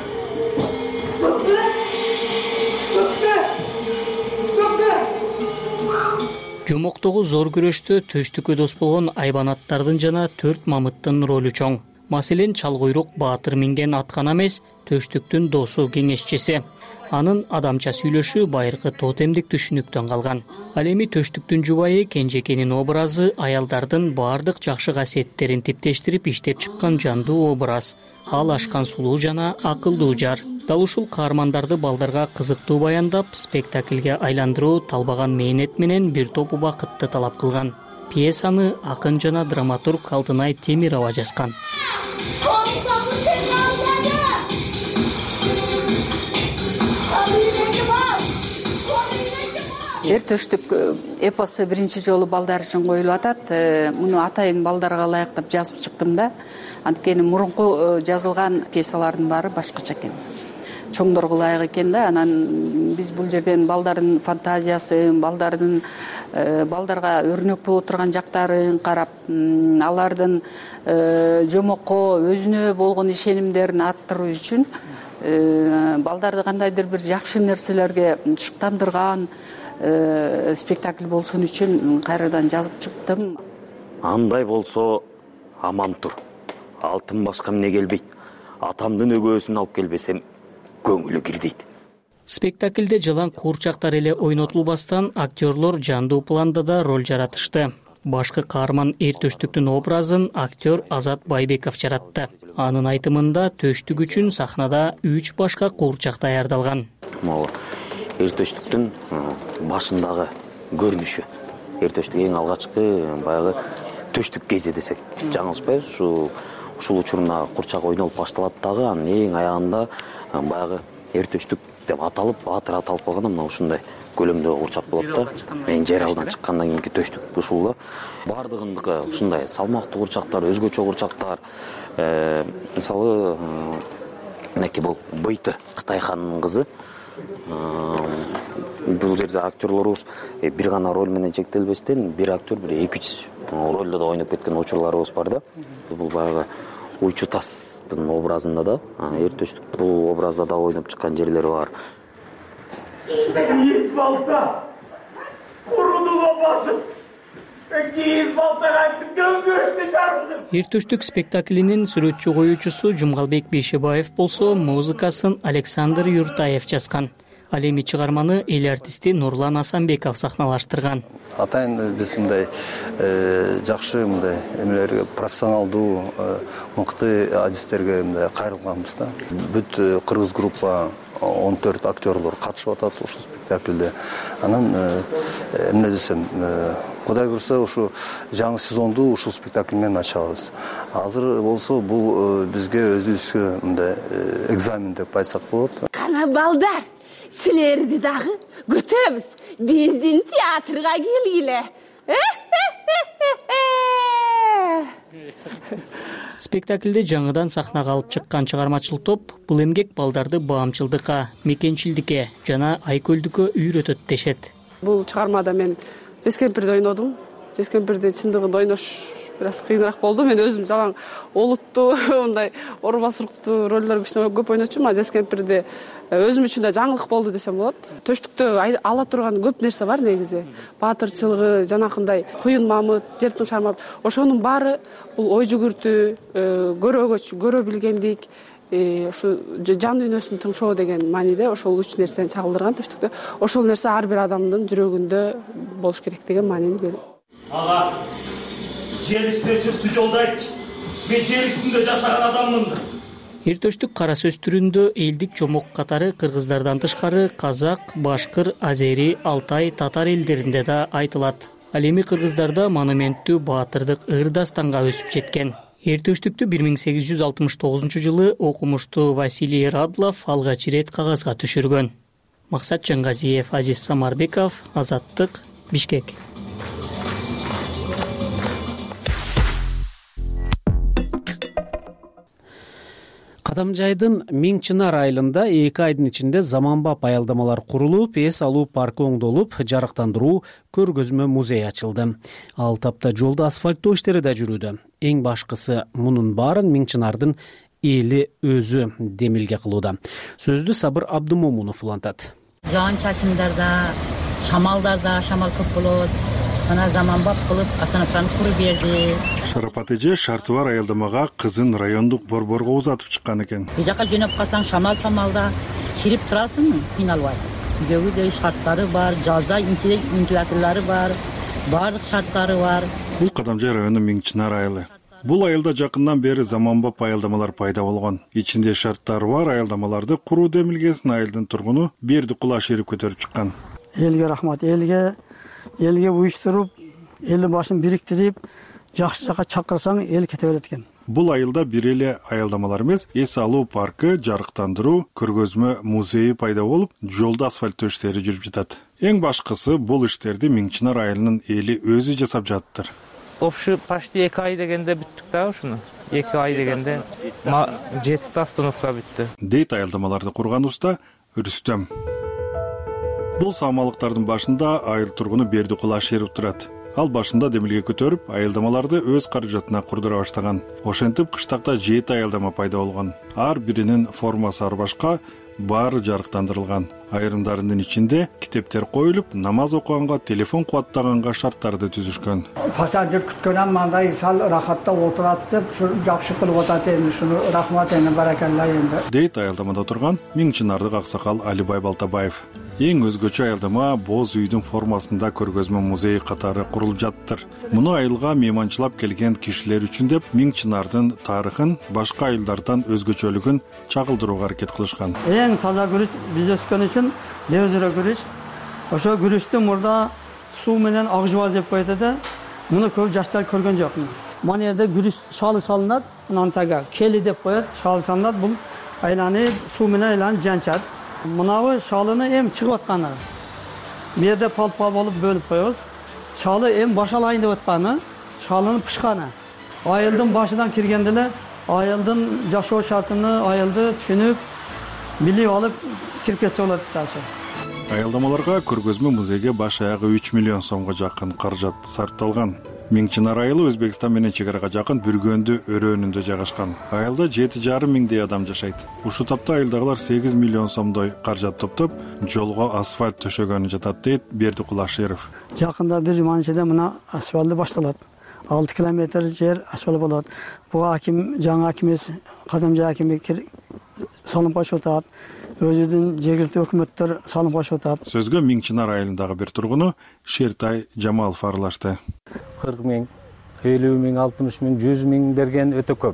Speaker 20: Жомоктогу зор күрөштө төштүккө дос болгон айбанаттардын жана 4 мамыттын ролу чоң. Маселен, чалгуйрук баатыр минген аткан эмес, төштүктүн досу кеңешчиси. Анын адамча сүйлөшү байыркы тотемдик түшүнүктөн калган. Ал эми төштүктүн жубайы Кенжекенин образы аялдардын баардык жакшы касиеттерин типтештирип иштеп чыккан жандуу образ. Ал ашкан сулуу жана акылдуу жар. Дал ушул каармандарды балдарга кызыктуу баяндап, спектакльге айландыруу талбаган мээнет менен бир топ убакытты талап кылган. Пьесаны акын жана драматург Алтынай Темирова жазган.
Speaker 22: Эр төштүк эпосу биринчи жолу балдар үчүн коюлуп атат. Муну атайын балдарга ылайыктап жазып чыктым да. Анткени мурунку жазылган пьесалардын баары башкача экен. Чоңдорго ылайык экен да. Анан биз бул жерден балдардын фантазиясы, балдарга өрнөк боло турган жактарын карап, алардын жомокко өзүнө болгон ишенимдерин арттыруу үчүн балдарды кандайдыр бир жакшы нерселерге шыктандырган спектакль болсун үчүн кайрадан жазып чыктым.
Speaker 23: Андай болсо аман тур. Алтын башка эмне келбейт. Атамдын өгөөсүн алып келбесем көңүлү кирдейт.
Speaker 20: Спектакльде жалаң куурчактар эле ойнотулбастан актерлор жандуу планда да роль жаратышты. Башкы каарман эр төштүктүн образын актер Азат Байбеков жаратты. Анын айтымында төштүк үчүн сахнада 3 башка куурчак даярдалган.
Speaker 23: Эр төштүктүн башындагы көрүнүшү. Эр төштүк эң алгачкы баягы төштүк кези десек жаңылышпайбыз. Ушул учурунда курчак ойнолуп башталат дагы, анын эң аягында баягы эр төштүк деп аталып, баатыр аталып калганда мына ушундай көлөмдө курчак болот да. Мен жер алдынан чыккандан кийинки төштүк ушул да. Бардыгындыкы ушундай салмактуу курчактар, өзгөчө курчактар. Мисалы, мынакей бул Быйты, Кытай ханынын кызы. Бул жерде актерлорубуз бир гана роль менен чектелбестен, бир актер бир 2-3 ролдо да ойноп кеткен учурларыбыз бар да. Бул баягы уйчу тастын образында да, эр төштүк бул образда да ойноп чыккан жерлери бар.
Speaker 4: Кийиз балта, курудуга басып, кийиз балтага дөңгөштү жардым.
Speaker 20: Эр төштүк спектаклинин сүрөтчү коюучусу Жумгалбек Бейшебаев болсо, музыкасын Александр Юртаев жазган. Ал эми чыгарманы эл артисти Нурлан Асанбеков сахналаштырган.
Speaker 24: Атайын биз мындай жакшы мындай эмелерге профессионалдуу мыкты адистерге мындай кайрылганбыз да. Бүт кыргыз группа 14 актерлор катышып атат ушул спектакльде. Анан эмне десем, Кудай буйрса ушу жаңы сезонду ушул спектакль менен ачабыз. Азыр болсо бул бизге өзүбүзгө мындай экзамен деп айтсак болот.
Speaker 19: Кана балдар, силерди дагы күтөбүз. Биздин театрга келгиле.
Speaker 20: Спектакльде жаңыдан сахнага алып чыккан чыгармачыл топ бул эмгек балдарды баамчылдыкка, мекенчилдикке жана айкөлдүккө үйрөтөт дешет.
Speaker 25: Бул чыгармада мен Жескемпирди ойнодум. Жескемпирди чындыгында ойнош бир аз кыйыныраак болду. Мен өзүм жалаң олуттуу, мындай орбасуруктуу ролдор кичине көп ойночумун, а Жескемпирди өзүм үчүн да жаңылык болду десем болот. Төштүктө ала турган көп нерсе бар негизи. Баатырчылыгы, жанакындай Куюн Мамыт, Жертин Шармап, ошонун баары бул ой жүгүртүү, көрө билгендик, ушу жан дүйнөсүн тыңшоо деген мааниде ошол 3 нерсени чагылдырган төштүктө. Ошол нерсе ар бир адамдын жүрөгүндө болуш керек деген маанини берет.
Speaker 4: Ага, жер үстүнө чырчы жолдойт. Мен жер үстүндө жашаган адаммын.
Speaker 20: Эр төштүк кара сөз түрүндө элдик жомок катары кыргыздардан тышкары казак, башкыр, азери, алтай, татар элдеринде да айтылат. Ал эми кыргыздарда монументтүү баатырдык ыр дастанга өсүп жеткен. Эр Төштүктү 1869 окумуштуу Василий Радлов алгач ирет кагазга түшүргөн. Максат Жангазиев, Азиз Самарбеков, Азаттык, Бишкек.
Speaker 2: Кадамжайдын Миң Чынар айылында 2 айдын ичинде заманбап аялдамалар курулуп, эс алуу паркы оңдолуп, жарыктандыруу көргөзмө музей ачылды. Ал тапта жолду асфальттоо иштери да жүрүүдө. Эң башкысы мунун баарын Миң Чынардын эли өзү демилге кылууда. Сөздү Сабыр Абдумомунов улантат.
Speaker 5: Жаан чачымдарда, шамалдарда, шамал көп болот. Ана заманбап кылып остановканы куруп берди.
Speaker 6: Шарапат эже шарты бар аялдамага кызын райондук борборго узатып чыккан экен.
Speaker 5: Бул жака жөнөп калсаң шамал-шамалда чирип турасың, кыйналбай. Үйдөгү да шарттары бар, жазда интилаторлары бар, баардык шарттары бар.
Speaker 6: Бул Кадамжай районунун Миң Чынар айылы. Бул айылда жакындан бери заманбап аялдамалар пайда болгон. Ичинде шарттары бар аялдамаларды куруу демилгесин айылдын тургуну Берди Кулашев көтөрүп чыккан.
Speaker 8: Элге рахмат, элге уюштуруп, элдин башын бириктирип, жакшы жака чакырсаң эл кете берет экен.
Speaker 6: Бул айылда бир эле аялдамалар эмес, эс алуу паркы, жарыктандыруу, көргөзмө музейи пайда болуп, жолду асфальттоо иштери жүрүп жатат. Эң башкысы бул иштерди Миң Чынар айылынын эли өзү жасап жатыптыр.
Speaker 9: Опшу почти 2 ай дегенде бүттүк да ушуну. 2 ай дегенде 7 остановка бүттү.
Speaker 6: Дейт аялдамаларды курган уста Рүстөм. Бул саамалыктардын башында айыл тургуну Берди Кулашев турат. Ал башында демилге көтөрүп, аялдамаларды өз каражатына курдура баштаган. Ошентип кыштакта 7 аялдама пайда болгон. Ар биринин формасы ар башка, баары жарыктандырылган. Айрымдарынын ичинде китептер коюлуп, намаз окуганга, телефон кубаттаганга шарттарды түзүшкөн.
Speaker 8: Пассажир күткөнөн мындай сал рахатта отурат деп, жакшы кылып атат эми, шуну рахмат эне, баракалла энди.
Speaker 6: Дейт аялдамада турган Миң Чынардык аксакал Алибай Балтабаев. Эң өзгөчө аялдама боз үйдүн формасында көргөзмө музей катары курулуп жатыптыр. Муну айылга мейманчылап келген кишилер үчүн деп Миң Чынардын тарыхын, башка айылдардан өзгөчөлүгүн чагылдырууга аракет кылышкан.
Speaker 8: Эң таза күрүч биз өскөн үчүн лезүрө күрүч. Ошо күрүчтү мурда суу менен ак жубал деп коет да. Муну көп жаштар көргөн жок. Мына жерде күрүч шалы салынат, анан тага кели деп коет, шалы салынат, бул айланы суу менен айланып жанчат. Мынабы шалыны эм чыгып атканы. Бу жерде пал-пал болуп бөлүп коебуз. Шалы эм башалайын деп атканы, шалынын пышканы. Айылдын башынан киргенде эле айылдын жашоо шартыны, айылды түшүнүп, билип алып кирип кетсе болот дачы.
Speaker 6: Аялдамаларга көргөзмө музейге баш аягы 3 миллион сомго жакын каражат сарпталган. Миң Чынар айылы Өзбекстан менен чегарага жакын Бүргөндү өрөөнүндө жайгашкан. Айылда 7,5 миңдей адам жашайт. Ушу тапта айылдагылар 8 миллион сомдой каражат топтоп, жолго асфальт төшөгөнү жатат дейт Берди Кулашев.
Speaker 8: Жакында бир жуман ичинде мына асфальт башталат. 6 километр жер асфальт болот. Бул аким, жаңы акимибиз Кадамжай акими салым коюп атат. Өзүнүн жергиликтүү өкмөттөр салым коюп атат.
Speaker 6: Сөзгө Миң Чынар айылындагы бир тургуну Шертай Жамалов аралашты.
Speaker 11: 40 миң, 50 миң, 60 миң, 100 миң берген өтө көп.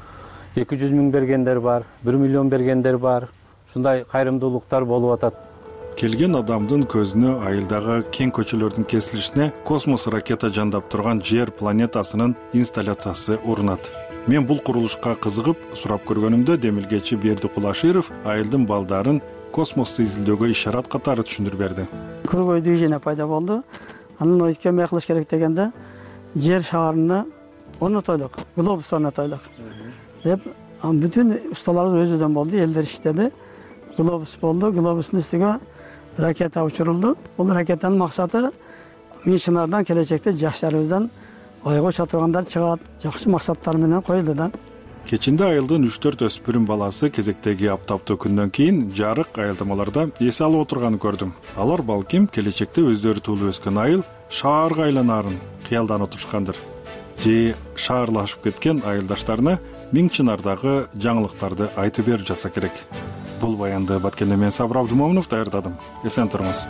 Speaker 11: 200 миң бергендер бар, 1 миллион бергендер бар. Шундай кайрымдуулуктар болуп атат.
Speaker 6: Келген адамдын көзүнө айылдагы кең көчөлөрдүн кесилишине космос ракета жандап турган жер планетасынын инсталляциясы урунат. Мен бул курулушка кызыгып, сурап көргөнүмдө демилгечи Берди Кулашев айылдын балдарын космосту изилдөөгө ишарат катары түшүндүрүп берди.
Speaker 8: Круговой движение пайда болду. Анын өйткөн эмне кылыш керек дегенде, жер шарыны орнотойлук, глобус орнотойлук деп, бүтүн усталар өзүдөн болду, элдер иштеди. Глобус болду, глобустун үстүгө ракета учурулду. Бул ракетанын максаты Миң Чынардан келечекте жаштарыбыздан ойго уча тургандар чыгат, жакшы максаттар менен коюлду да.
Speaker 6: Кечинде айылдын 3-4 өспүрүм баласы кезектеги аптаптуу күндөн кийин жарык аялдамаларда эс алып отурганын көрдүм. Алар балким келечекте өздөрү туулуп өскөн айыл шаарга айланаарын кыялданып отурушкандыр. Же шаарлашып кеткен айылдаштарына Миң Чынардагы жаңылыктарды айтып берип жатса керек. Бул баянды Баткенде мен Сабыр Абдумомунов даярдадым. Эсен туруңуз.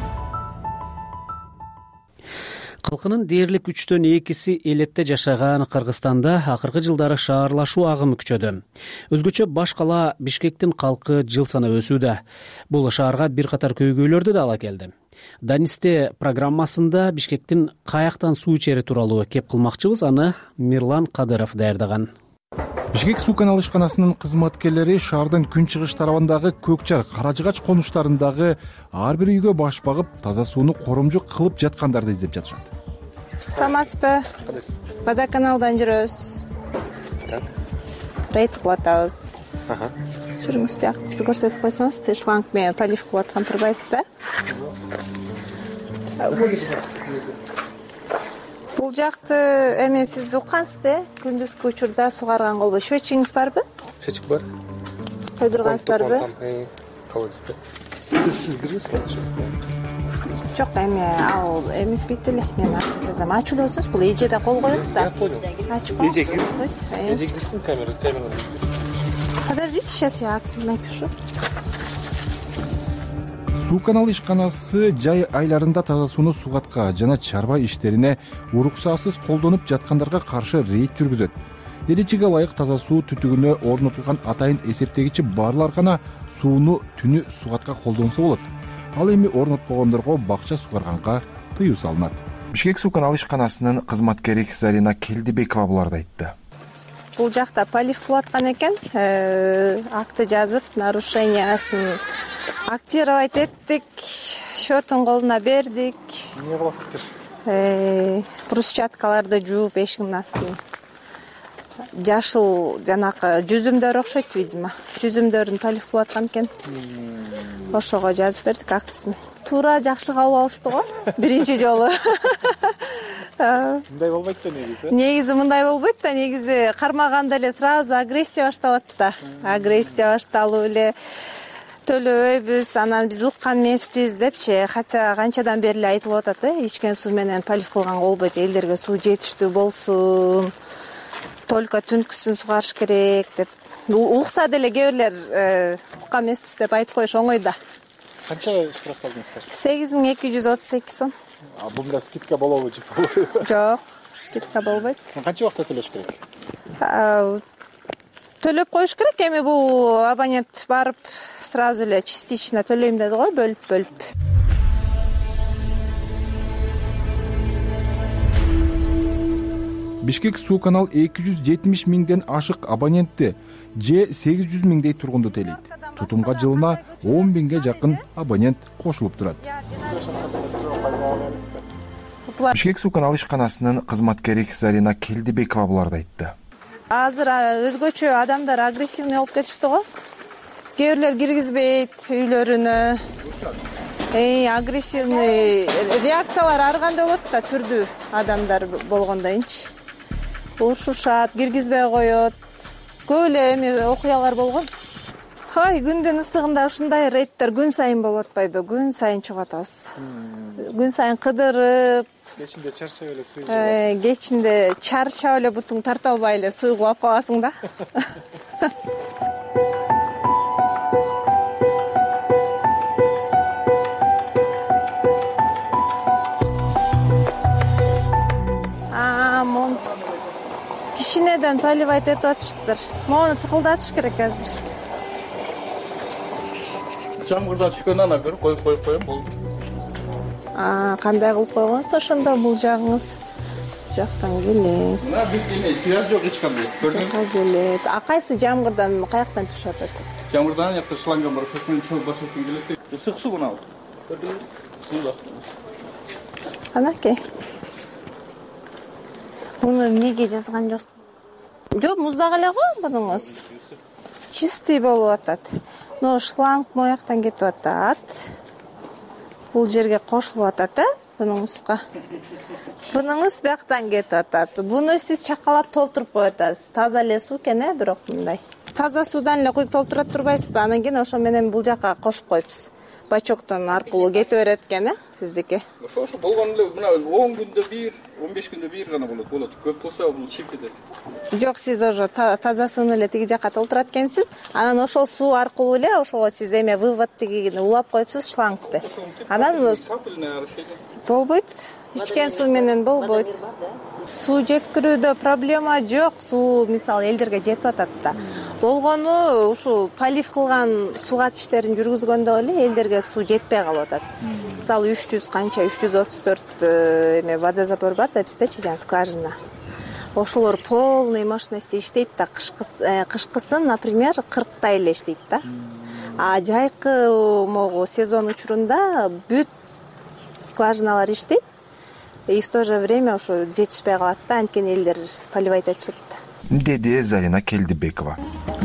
Speaker 2: Калкынын дээрлик 3/2 элетте жашаган Кыргызстанда акыркы жылдары шаарлашуу агымы күчөдү. Өзгөчө баш кала Бишкектин калкы жыл санап өсүүдө. Бул шаарга бир катар көйгөйлөрдү да ала келди. Данисте программасында Бишкектин каяктан суу ичери тууралуу кеп кылмакчыбыз, аны Мирлан Кадыров даярдаган.
Speaker 3: Бишкек суу канал ишканасынын кызматкерлери шаардын күнчыгыш тарабындагы Көкчар, Каражыгач конуштарындагы ар бир үйгө баш багып, таза сууну коромжу кылып жаткандарды издеп жатышат.
Speaker 10: Саламатсызбы? Водоканалдан жүрөбүз. Рейд кылып атабыз. Жүрүңүз, биякты көрсөтүп койсоңуз, шланг менен полив кылып аткан турбайсызбы? Бул жакты эми сиз уккансызбы? Күндүзгү учурда сугарган болбой. Счетчигиңиз барбы?
Speaker 12: Счетчик бар.
Speaker 10: Койдургансыздарбы?
Speaker 12: Сиз киргизсиз.
Speaker 10: Жок, эми ал эмитпейт эле. Мен артын жазам. Ачып элесиз, бул эжеде кол коет да. Ачып коюңуз.
Speaker 12: Эже кирсин, камера.
Speaker 10: Подождите, сейчас я напишу.
Speaker 3: Суу канал ишканасы жай айларында таза сууну сугатка жана чарба иштерине уруксатсыз колдонуп жаткандарга каршы рейд жүргүзөт. Эрежеге ылайык таза суу түтүгүнө орнотулган атайын эсептегичи барлар гана сууну түнү сугатка колдонсо болот. Ал эми орнотпогондорго бакча сугарганга тыюу салынат. Бишкек суу канал ишканасынын кызматкери Зарина Келдибекова буларды айтты.
Speaker 10: Бул жакта полив кылып аткан экен. Акты жазып, нарушениясын актировать эттик, счетун колуна бердик.
Speaker 12: Эмне кылып атыптыр?
Speaker 10: Брусчаткаларды жууп эшигинин астын. Жашыл жанакы жүзүмдөр окшойт, видимо. Жүзүмдөрүн полив кылып аткан экен. Ошого жазып бердик актысын. Туура жакшы кабыл алышты го, биринчи жолу.
Speaker 12: Мындай болбойт да негизи.
Speaker 10: Негизи мындай болбойт да, негизи кармаганда эле сразу агрессия башталат да. Агрессия башталып эле төлөбөйбүз, анан биз уккан эмеспиз депчи. Хотя канчадан бери эле айтылып атат, ичкен суу менен полив кылганга болбойт, элдерге суу жетиштүү болсун. Только түнкүсүн сугарыш керек деп. Укса деле кээ бирлер уккан эмеспиз деп айтып коюш оңой да.
Speaker 12: Канча штраф салдыңыздар?
Speaker 10: 8238 сом.
Speaker 12: Бунда скидка болобу же?
Speaker 10: Жок, скидка болбойт.
Speaker 12: Канча убакытта төлөш керек?
Speaker 10: Төлөп коюш керек. Эми бул абонент барып сразу эле частично төлөйм деди го, бөлүп.
Speaker 3: Бишкек суу канал 270 миңден ашык абонентти же 800 миңдей тургунду тейлейт. Тутумга жылына 10 миңге жакын абонент кошулуп турат. Бишкек суу канал ишканасынын кызматкери Зарина Келдибекова буларды айтты.
Speaker 10: Азыр өзгөчө адамдар агрессивный болуп кетишти го. Кээ бирлер киргизбейт үйлөрүнө. Агрессивный реакциялар ар кандай болот да, түрдүү адамдар болгондойнчу. Урушушат, киргизбей коет. Көп эле эми окуялар болгон. Күндүн ысыгында ушундай рейдтер күн сайын болуп атпайбы? Күн сайын чыгып атабыз. Күн сайын кыдырып.
Speaker 12: Кечинде чарчап эле суу жабасыз.
Speaker 10: Кечинде чарчап эле бутуң тарта албай эле суу кулап каласың да. Кичинеден поливать этип атышыптыр. Мону тыкылдатыш керек азыр.
Speaker 12: Жамгырдан түшкөн ана көрүп коюп коем болду.
Speaker 10: Кандай кылып койгонсуз ошондо бул жагыңыз? Жактан келет.
Speaker 12: Мына бир эме связь жок эч кандай.
Speaker 10: Көрдүңүзбү? Келет. Кайсы жамгырдан каяктан түшүп атат?
Speaker 12: Жамгырдан жакта шланга бар, ошондон чөп басып келет. Ысык суу мына. Көрдүңүзбү? Суу.
Speaker 10: Анакей. Муну эмнеге жазган жоксуз? Жок, муздак эле го бунуңуз. Чистый болуп атат. Но шланг мояктан кетип атат. Бул жерге кошулуп атат, бунуңузга. Бунуңуз бияктан кетип атат. Буну сиз чакалап толтуруп коюп атасыз. Таза эле суу экен, бирок мындай. Таза суудан эле куюп толтура турбайсызбы? Анан кийин ошо менен бул жака кошуп коюпсуз. Бачоктон аркылуу кетип берет экен, сиздики.
Speaker 12: Ошо болгон эле мына 10 күндө бир, 15 күндө бир гана болот. Көп болсо бул чип кетет.
Speaker 10: Жок, сиз ошо таза сууну эле тиги жака толтурат экенсиз. Анан ошол суу аркылуу эле ошого сиз эме вывод тигини улап коюпсуз, шлангты. Анан болбойт. Ичкен суу менен болбойт. Суу жеткирүүдө проблема жок. Суу мисалы элдерге жетип атат да. Болгону ушу полив кылган сугат иштерин жүргүзгөндө эле элдерге суу жетпей калып атат. Мисалы 300 канча 334 эме водозабор бар да биздечи, жана скважина. Ошолор полный мощности иштейт да, кышкысын, например, 40 эле иштейт да. А жайкы могу сезон учурунда бүт скважиналар иштейт. И в то же время ошо жетишпей калат да, анткени элдер поливать этишет да,
Speaker 3: деди Зарина Келдибекова.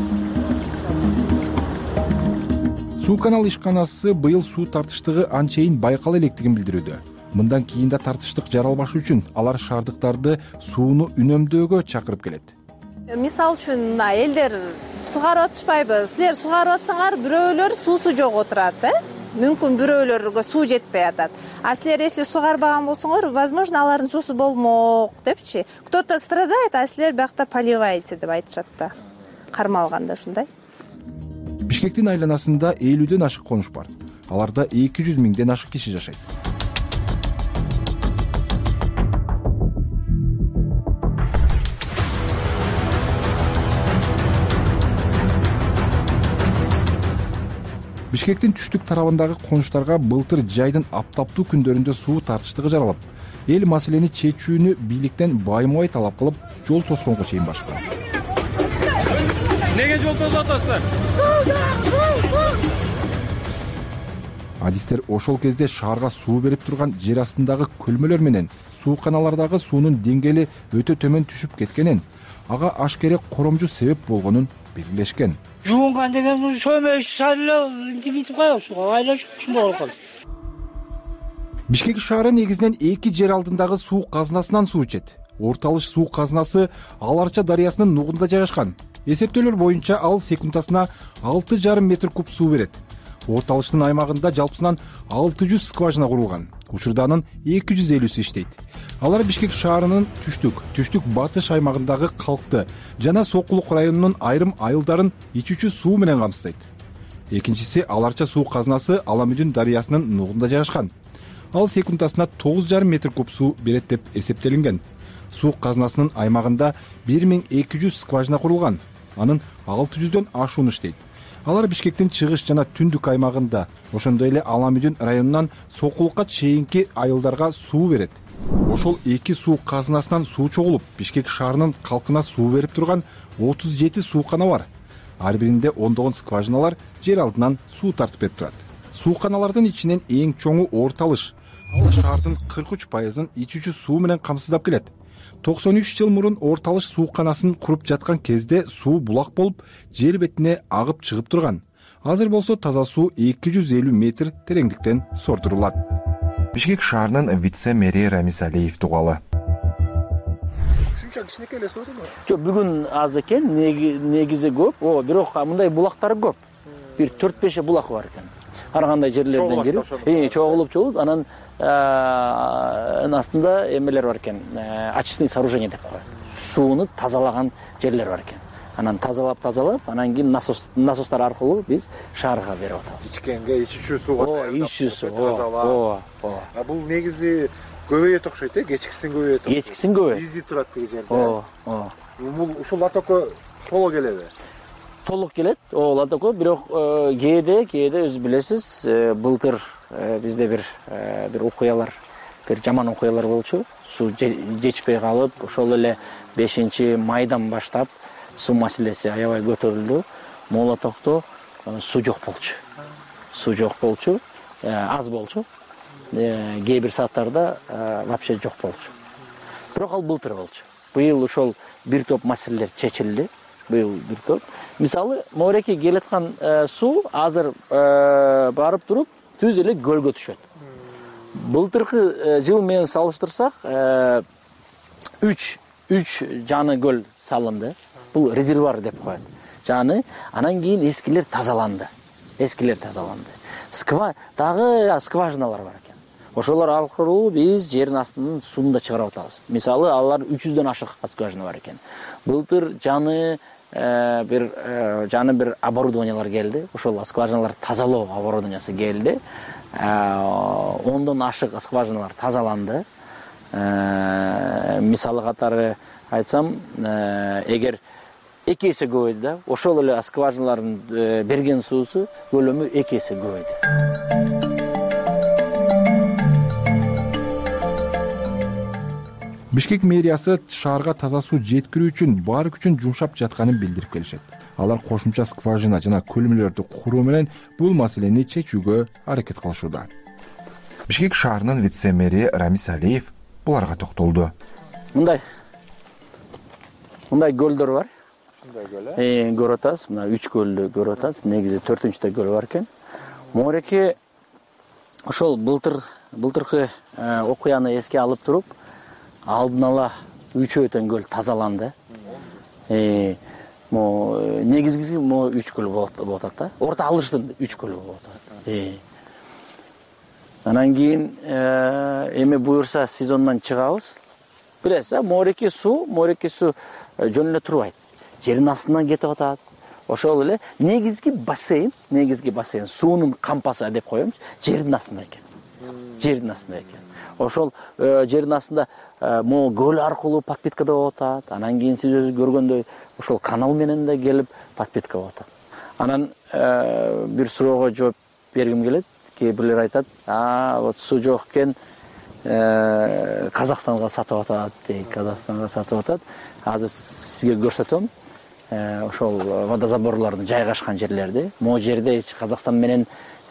Speaker 3: Суу канал ишканасы быйыл суу тартыштыгы анчейин байкала электигин билдирүүдө. Мындан кийин да тартыштык жаралбашы үчүн алар шаардыктарды сууну үнөмдөөгө чакырып келет.
Speaker 10: Мисалы үчүн элдер сугарып атышпайбы? Силер сугарып атсаңар, бирөөлөр суусу жок отурат, мүмкүн бирөөлөргө суу жетпей атат. А силер если сугарбаган болсоңор, возможно, алардын суусу болмок депчи. Кто-то страдает, а силер биякта поливаете деп айтышат да. Кармалганда ушундай.
Speaker 3: Бишкектин айланасында 50ден ашык конуш бар. Аларда 200 миңден ашык киши жашайт. Бишкектин түштүк тарабындагы конуштарга былтыр жайдын аптаптуу күндөрүндө суу тартыштыгы жаралып, эл маселени чечүүнү бийликтен баймабай талап кылып, жол тосконго чейин башкан.
Speaker 12: Неге жол тосуп атасыздар?
Speaker 3: Адистер ошол кезде шаарга суу берип турган жер астындагы көлмөлөр менен суу каналардагы суунун деңгээли өтө төмөн түшүп кеткенин, ага ашкере коромжу себеп болгонун белгилешкен.
Speaker 7: Жуунган деген шөмөш шайлоо интибитип коёбуз, айлашып ушундай болуп калды.
Speaker 3: Бишкек шаары негизинен 2 жер алдындагы суу казынасынан суу ичет. Орталыш суу казынасы Аларча дарыясынын нугунда жайгашкан. Эсептөөлөр боюнча ал секундасына 6,5 метр куб суу берет. Орталыштын аймагында жалпысынан 600 скважина курулган. Учурда анын 250 иштейт. Алар Бишкек шаарынын түштүк батыш аймагындагы калкты жана Сокулук районунун айрым айылдарын ичүүчү суу менен камсыздайт. Экинчиси Аларча суу казынасы Аламүдүн дарыясынын нугунда жайгашкан. Ал секундасына 9,5 метр куб суу берет деп эсептелинген. Суу казынасынын аймагында 1200 скважина курулган. Анын 600дөн ашууну иштейт. Алар Бишкектин чыгыш жана түндүк аймагында, ошондой эле Аламүдүн районунан Сокулукка чейинки айылдарга суу берет. Ошол 2 суу казынасынан суу чогулуп, Бишкек шаарынын калкына суу берип турган 37 суукана бар. Ар биринде ондогон скважиналар жер алдынан суу тартып берип турат. Сууканалардын ичинен эң чоңу Орталыш. Ал шаардын 43%-ын ичүүчү суу менен камсыздап келет. 93 жыл мурун Орталыш сууканасын куруп жаткан кезде суу булак болуп, жер бетине агып чыгып турган. Азыр болсо таза суу 250 метр тереңдиктен сордурулат. Бишкек шаарынын вице-мэри Рамис Алиев тугалы.
Speaker 12: Ушунча кичинекей эле суудуму?
Speaker 13: Жок, бүгүн аз экен, негизи көп. Бирок мындай булактар көп. Бир 4-5 булак бар экен. Ар кандай жерлерден кирип, чогулуп, анан астында эмелер бар экен, очистный сооружение деп коет. Сууну тазалаган жерлер бар экен. Анан тазалап, анан кийин насостар аркылуу биз шаарга берип атабыз.
Speaker 12: Ичкенге, ичүүчү сууга.
Speaker 13: Ичүүчү суу.
Speaker 12: Бул негизи көбөйөт окшойт, кечкисин көбөйөт.
Speaker 13: Кечкисин көбөйөт.
Speaker 12: Изи турат деги жерде. Бул ушул латоко толо келеби?
Speaker 13: Толук келет, латоко, бирок кээде өзү билесиз, былтыр бизде бир окуялар, бир жаман окуялар болчу. Суу жетишпей калып, ошол эле 5-майдан баштап суу маселеси аябай көтөрүлдү. Могул Латокто суу жок болчу. Аз болчу. Кээ бир сааттарда вообще жок болчу. Бирок ал былтыр болчу. Быйыл ошол бир топ маселелер чечилди. Мисалы, Мореке келаткан суу азыр барып туруп, түз эле көлгө түшөт. Былтыркы жыл менен салыштырсак, 3 жаны көл салынды. Бул резервуар деп коет. Жаны, анан кийин эскилер тазаланды. Дагы скважиналар бар экен. Ошолор аркылуу биз жердин астынын суун да чыгарып атабыз. Мисалы, алар 300дөн ашык скважина бар экен. Былтыр жаны бир оборудованиялар келди. Ошол скважиналар тазалоо оборудованиясы келди. 10дон ашык скважиналар тазаланды. Мисалы катары айтсам, эгер 2 эсе көбөйдү да. Ошол эле скважиналардын берген суусу көлөмү 2 эсе көбөйдү.
Speaker 3: Бишкек мэриясы шаарга таза суу жеткирүү үчүн бар күчүн жумшап жатканын билдирип келишет. Алар кошумча скважина жана көлмөлөрдү куруу менен бул маселени чечүүгө аракет кылышууда. Бишкек шаарынын вице-мэри Рамис Алиев буларга токтолду.
Speaker 13: Мындай көлдөр бар. Көрүп атасыз, мына 3 көлдү көрүп атасыз. Негизи 4-та көл бар экен. Мореке ошол былтыркы окуяны эске алып туруп, алдын ала 3 көл тазаланды. Негизгиси 3 көл болуп атат да. Орто алыштын 3 көл болуп атат. Анан кийин эми буюрса сезондан чыгабыз. Билесиз, Мореке суу жөн эле турбайт. Жердин астынан кетип атат. Ошол эле негизги бассейн суунун кампасы деп коебуз, жердин астында экен. Ошол жердин астында көл аркылуу подпиткада болуп атат. Анан кийин сиз өзү көргөндөй ошол канал менен да келип подпитка болуп атат. Анан бир суроого жооп бергим келет. Кээ бирлер айтат, вот суу жок экен, Казакстанга сатып атат. Азыр сизге көрсөтөм. Ошол водозаборлордун жайгашкан жерлерди. Могу жерде Казакстан менен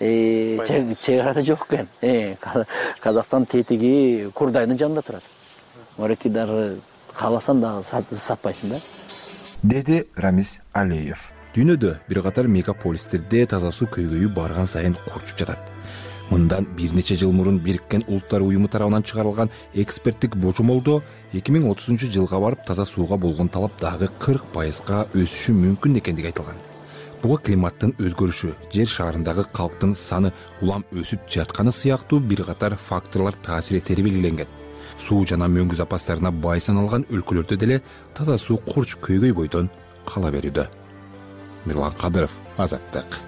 Speaker 13: чек арада жок экен. Казакстан тетиги Курдайдын жанында турат. Мореки дагы кааласаң дагы сатпайсың да.
Speaker 3: Деди Рамис Алиев. Дүйнөдө бир катар мегаполистерде таза суу көйгөйү барган сайын курчуп жатат. Мындан бир нече жыл мурун Бириккен Улуттар уюму тарабынан чыгарылган эксперттик божомолдо 2030-жылга барып таза сууга болгон талап дагы 40%га өсүшү мүмкүн экендиги айтылган. Буга климаттын өзгөрүшү, жер шарындагы калктын саны улам өсүп жатканы сыяктуу бир катар факторлор таасир этери белгиленген. Суу жана мөңгү запастарына бай саналган өлкөлөрдө деле таза суу курч көйгөй бойдон кала берүүдө. Мирлан Кадыров, Азаттык.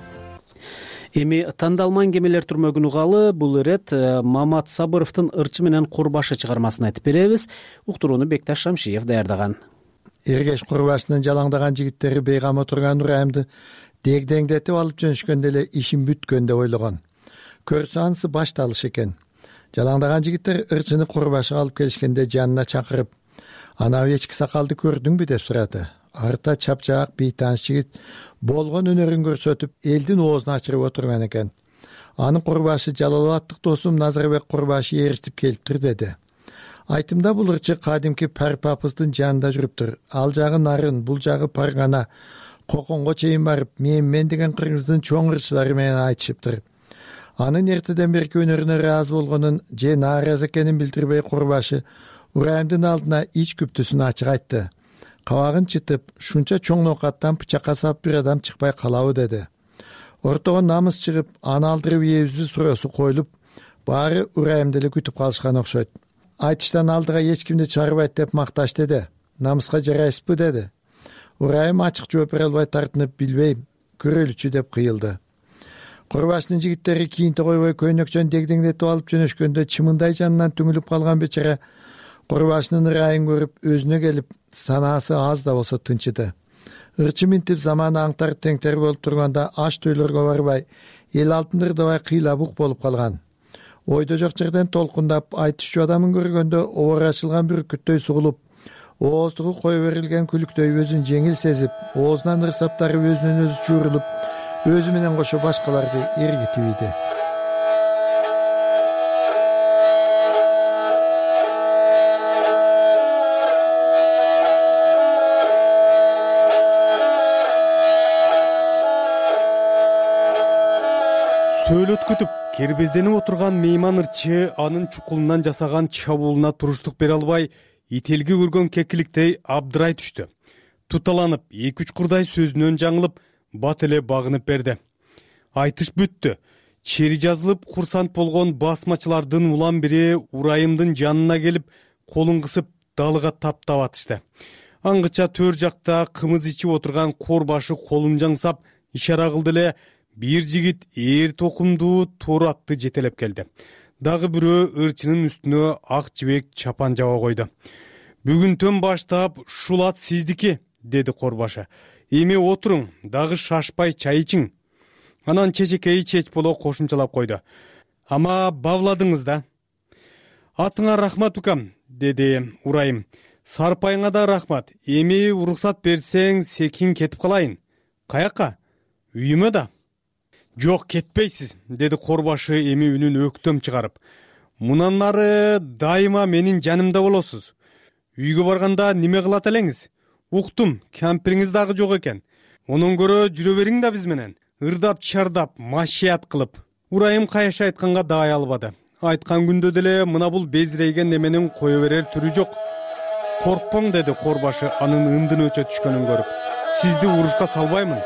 Speaker 2: Эми тандалман кемелер түрмөгүн угалы бул ирет Мамат Сабыровдун ырчы менен курбашы чыгармасын айтып беребиз. Уктурууну Бекташ Шамшиев даярдаган.
Speaker 14: Эргеш курбашынын жалаңдаган жигиттери бейгам отурган Нурайымды дегдеңдетип алып жөнүшкөндө эле ишин бүткөн деп ойлогон. Көрсө анысы башталыш экен. Жалаңдаган жигиттер ырчыны курбашыга алып келишкенде жанына чакырып, "Ана эчки сакалды көрдүңбү?" деп сурады. Арта чапчаак бейтаныш жигит болгон өнөрүн көрсөтүп, элдин оозун ачырып отурган экен. Анын курбашы Жалалбаттык досум Назарбек курбашы ээрчитип келиптир деди. Айтымда бул ырчы кадимки Парпапыздын жанында жүрүптүр. Ал жагы нарын, бул жагы паргана, коконго чейин барып, мен деген кыргыздын чоң ырчылары менен айтышыптыр. Анын эртеден берки өнөрүнө ыраазы болгонун же нааразы экенин билдирбей курбашы Урайымдын алдына ич күптүсүн ачык айтты. Кабагын чытып, шунча чоң ноокаттан пычакка сап бир адам чыкпай калабы деди. Ортого намыс чыгып, аны алдырып эбиздүү суроосу коюлуп, баары Урайымды эле күтүп калышкан окшойт. Айтыштан алдыга эч кимди чыгарбайт деп макташ деди. Намыска жарайсызбы деди. Урайым ачык жооп бере албай тартынып, билбейм, көрөлүчү деп кыйылды. Курбашынын жигиттери кийинте койбой көйнөкчөн дегдеңдетип алып жөнөшкөндө чымындай жанынан түңүлүп калган бечара курбашынын ырайын көрүп өзүнө келип, санаасы аз да болсо тынчыды. Ырчы минтип заманы аңтар теңтер болуп турганда аш тойлорго барбай, эл алдында ырдабай кыйлабук болуп калган. Ойдо жок жерден толкундап айтышчу адамын көргөндө обор ачылган бүркүттөй сугулуп, ооздугу кое берилген күлүктөй өзүн жеңил сезип, оозунан ырсаптары өзүнөн өзү чуурулуп, өзү менен кошо башкаларды эргитип ийди.
Speaker 15: Сөйлөткүтүп, кербезденип отурган мейман ырчы анын чукулунан жасаган чабуулуна туруштук бере албай, ителги көргөн кекиликтей абдырай түштү. Туталанып, 2-3 курдай сөзүнөн жаңылып, бат эле багынып берди. Айтыш бүттү. Чери жазылып, курсант болгон басмачылардын улам бири Урайымдын жанына келип, колун кысып, далыга таптап атышты. Аңгыча төр жакта кымыз ичип отурган корбашы колун жаңсап, ишара кылды эле. Бир жигит эр токумдуу тор атты жетелеп келди. Дагы бирөө ырчынын үстүнө ак жибек чапан жаба койду. Бүгүнтөн баштап ушул ат сиздики деди Корбашы. Эми отуруң, дагы шашпай чай ичиң. Анан чечекей чеч боло кошумчалап койду. Ама бавладыңыз да. Атыңа рахмат укам, деди Урайым. Сарпайыңа да рахмат. Эми уруксат берсең, секин кетип калайын. Каяка? Үйүмө да. Жок, кетпейсиз, деди Корбашы эми үнүн өктөм чыгарып. Мундан ары дайыма менин жанымда болосуз. Үйгө барганда неме кылат элеңиз? Уктум, кампириңиз дагы жок экен. Онун көрө жүрө бериң да биз менен. Ырдап чардап, машият кылып. Урайым каяша айтканга даай албады. Айткан күндө деле мына бул безирейген неменин кое берер түрү жок. Коркпоң, деди Корбашы анын ындын өчө түшкөнүн көрүп. Сизди урушка салбаймын.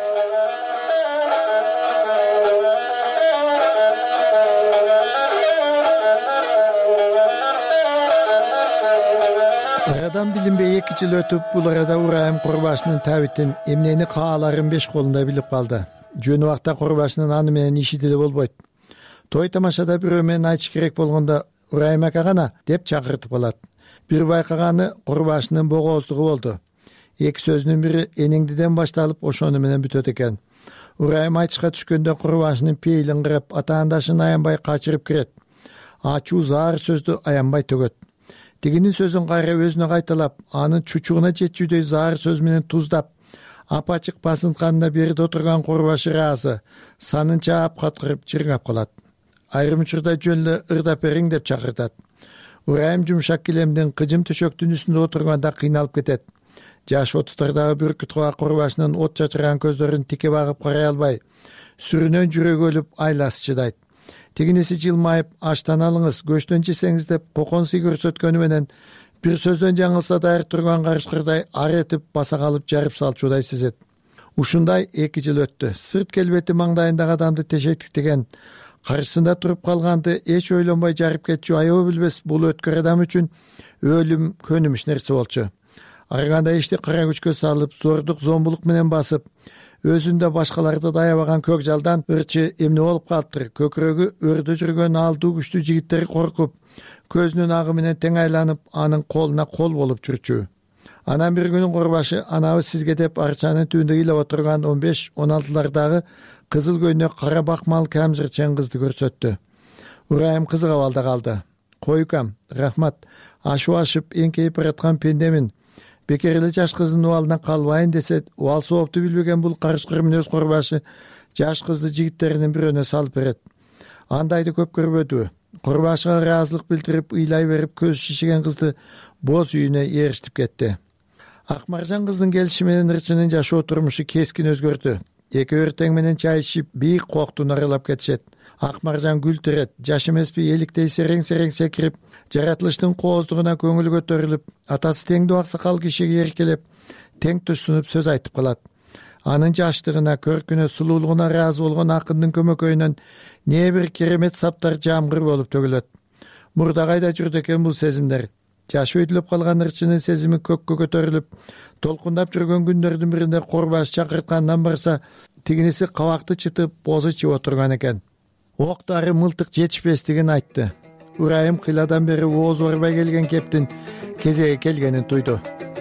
Speaker 14: Арадан билинбей 2 жыл өтүп, бул арада Урайым Корбашынын табитин эмнени кааларын 5 колунда билип калды. Жөн убакта Корбашынын аны менен иши деле болбойт. Той тамашада бирөө менен айтыш керек болгондо Урайым ака гана деп чакыртып калат. Бир байкаганы Корбашынын богооздугу болду. 2 сөзүнүн бири энеңдиден башталып ошону менен бүтөт экен. Урайым айтышка түшкөндө Корбашынын пейлин кырып, атаандашын аянбай качырып кирет. Ачуу заар сөздү аянбай төгөт. Тигинин сөзүн кайра өзүнө кайталап, анын чучугуна жетчүдөй заар сөз менен туздап, апачык басынтканына бериде отурган Корбашы ыраазы, санынча апкаткырып чыргап калат. Айрым учурда жөн эле ырдап бериң деп чакыртат. Урайым жумшак килемдин кыжым төшөктүн үстүндө отурганда кыйналып кетет. Жаш 30-тардагы бүркүткага Корбашынын от чачырган көздөрүн тике багып карай албай, сүрүнөн жүрөгү өлүп айласы чыдайт. Тигинеси жылмайып, аштан алыңыз, көчтөн жесеңиз деп кокон сый көрсөткөнү менен бир сөздөн жаңылса дайыр турган карышкырдай ар этип баса калып жарып салчудай сезет. Ушундай 2 жыл өттү. Сырт келбети маңдайындагы адамды тешектиктеген, каршысында туруп калганды эч ойлонбой жарып кетчү аябы билбес бул өткөр адам үчүн өлүм көнүмүш нерсе болчу. Арганда ишти кара күчкө салып, зордук зомбулук менен басып, өзүндө башкаларды даябаган көк жалдан ырчы эмне болуп калыптыр. Көкүрөгү өрдө жүргөн алдуу күчтүү жигиттер коркуп, көзүнүн агы менен тең айланып, анын колуна кол болуп жүрчү. Анан бир күнү Корбашы анабыз сизге деп арчанын түбүндө ыйлап отурган 15-16-лардагы кызыл көйнөк кара бакмал камзырчен кызды көрсөттү. Урайым кызыгып алда калды. Койкам, рахмат. Ашу ашып эңкейип бараткан пендемин. Бекер эле жаш кыздын убалынан калбайын десе, убал соопту билбеген бул карышкыр мүнөз Корбашы жаш кызды жигиттеринин бирөөнө салып берет. Андайды көп көрбөдү. Корбашыга ыраазылык билдирип, ыйлай берип көз шишиген кызды боз үйүнө ээришип кетти. Акмаржан кыздын келиши менен ырчынын жашоо турмушу кескин өзгөрдү. Экөө тең менен чай ичип, бийик коктун аралап кетишет. Акмаржан күлтүрөт, жаш эмеспи эликтей серең-серең секирип, жаратылыштын кооздугуна көңүлү көтөрүлүп, атасы теңдүү аксакал кишиге эркелеп, тең тушсунуп сөз айтып калат. Анын жаштыгына, көркүнө, сулуулугуна ыраазы болгон акындын көмөкөйүнөн не бир керемет саптар жамгыр болуп төгүлөт. Мурда кайда жүрдү экен бул сезимдер? Жашы өйдүлүп калган ырчынын сезими көккө көтөрүлүп, толкундап жүргөн күндөрдүн биринде Корбаш чакырткандан барса, тигинеси кабакты чытып, бозу чыып отурган экен. Октары мылтык жетишпестигин айтты. Урайым кыйладан бери оозу барбай келген кептин кезеги келгенин туйду.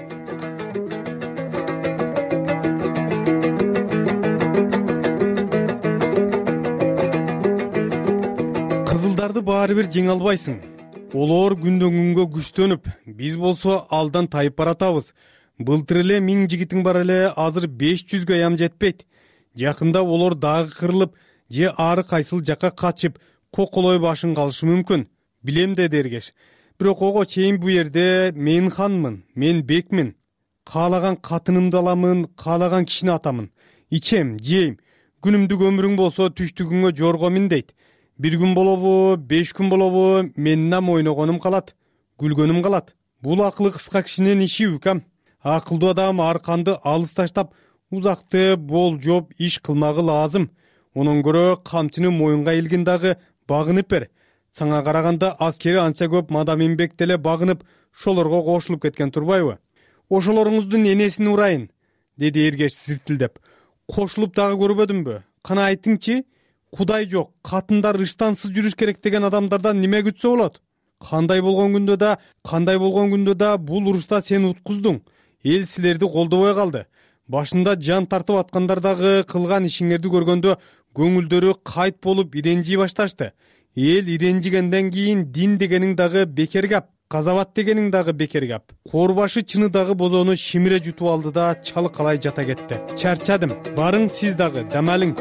Speaker 15: Кызылдарды баары бир жеңе албайсың. Олор күндөн күнгө күчтөнүп, биз болсо алдан тайып баратабыз. Былтыр эле 1000 жигитиң бар эле, азыр 500гө ям жетпейт. Жакында олор дагы кырылып, же ары кайсыл жакка качып, коколой башын калышы мүмкүн. Билем деди Эргеш. Бирок ого чейин бу жерде мен ханмын, мен бекмин. Каалаган катынымды аламын, каалаган кишини атамын. Ичем, жейм. Күнүмдүк өмүрүң болсо түштүгүңө жорго мин дейт. 1 күн болобу, 5 күн болобу, менен ойногонум калат, күлгөнүм калат. Бул акылы кыска кишинин иши укам. Акылдуу адам арканды алыс таштап, узакты болжоп иш кылмагы лазым. Онун көрө камчыны моюнга илгин дагы багынып бер. Саңа караганда аскери анча көп Мадаминбек деле багынып, шолорго кошулуп кеткен турбайбы? Ошолоруңуздун энесин урайын, деди Эргеш сиртилдеп. Кошулуп дагы көрбөдүмбү? Кана айтыңчы? Кудай жок, катындар ыштансыз жүрүш керек деген адамдардан неме күтсө болот? Кандай болгон күндө да бул урушта сен уткуздуң. эл силерди колдобой калды. Башында жан тартып аткандар дагы кылган ишиңерди көргөндө көңүлдөрү кайт болуп иренжий башташты. Эл иренжигенден кийин дин дегениң дагы бекер гап, казабат дегениң дагы бекер гап. Корбашы чыны дагы бозоону шимире жутуп алды да чалкалай жата кетти. Чарчадым. Барың сиз дагы дам алың.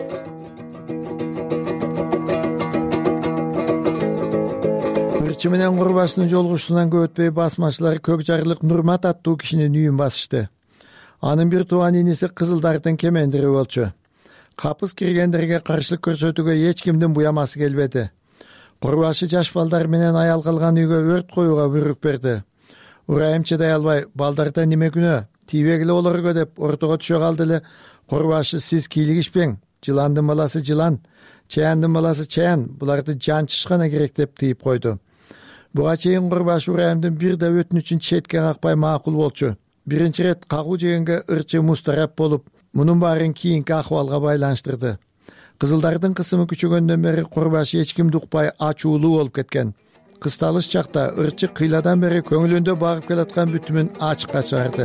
Speaker 14: Ырчы менен Курбашынын жолугушуусунан көп өтпөй басмачылар Көк Жарлык Нурмат аттуу кишинин үйүн басышты. Анын бир тууган иниси Кызылдардын кемендири болчу. Капыс киргендерге каршылык көрсөтүүгө эч кимдин буямасы келбеди. Курбашы жаш балдар менен аял калган үйгө өрт коюуга буйрук берди. Урайым чыдай албай, балдарда неме күнөө, тийбегиле олорго деп ортого түшө калды эле. Курбашы сиз кийлигишпең, жыландын баласы жылан, чаяндын баласы чаян, буларды жанчыш гана керек деп тыйып койду. Буга чейин Курбашы Урайымдын бир да өтүнүчүн четке какпай макул болчу. Биринчи рет кагуу жегенге ырчы мустарап болуп, мунун баарын кийинки акыбалга байланыштырды. Кызылдардын кысымы күчөгөндөн бери Курбашы эч кимди укпай ачуулуу болуп кеткен. Кысталыш чакта ырчы кыйладан бери көңүлүндө багып келаткан бүтүмүн ачыкка чыгарды.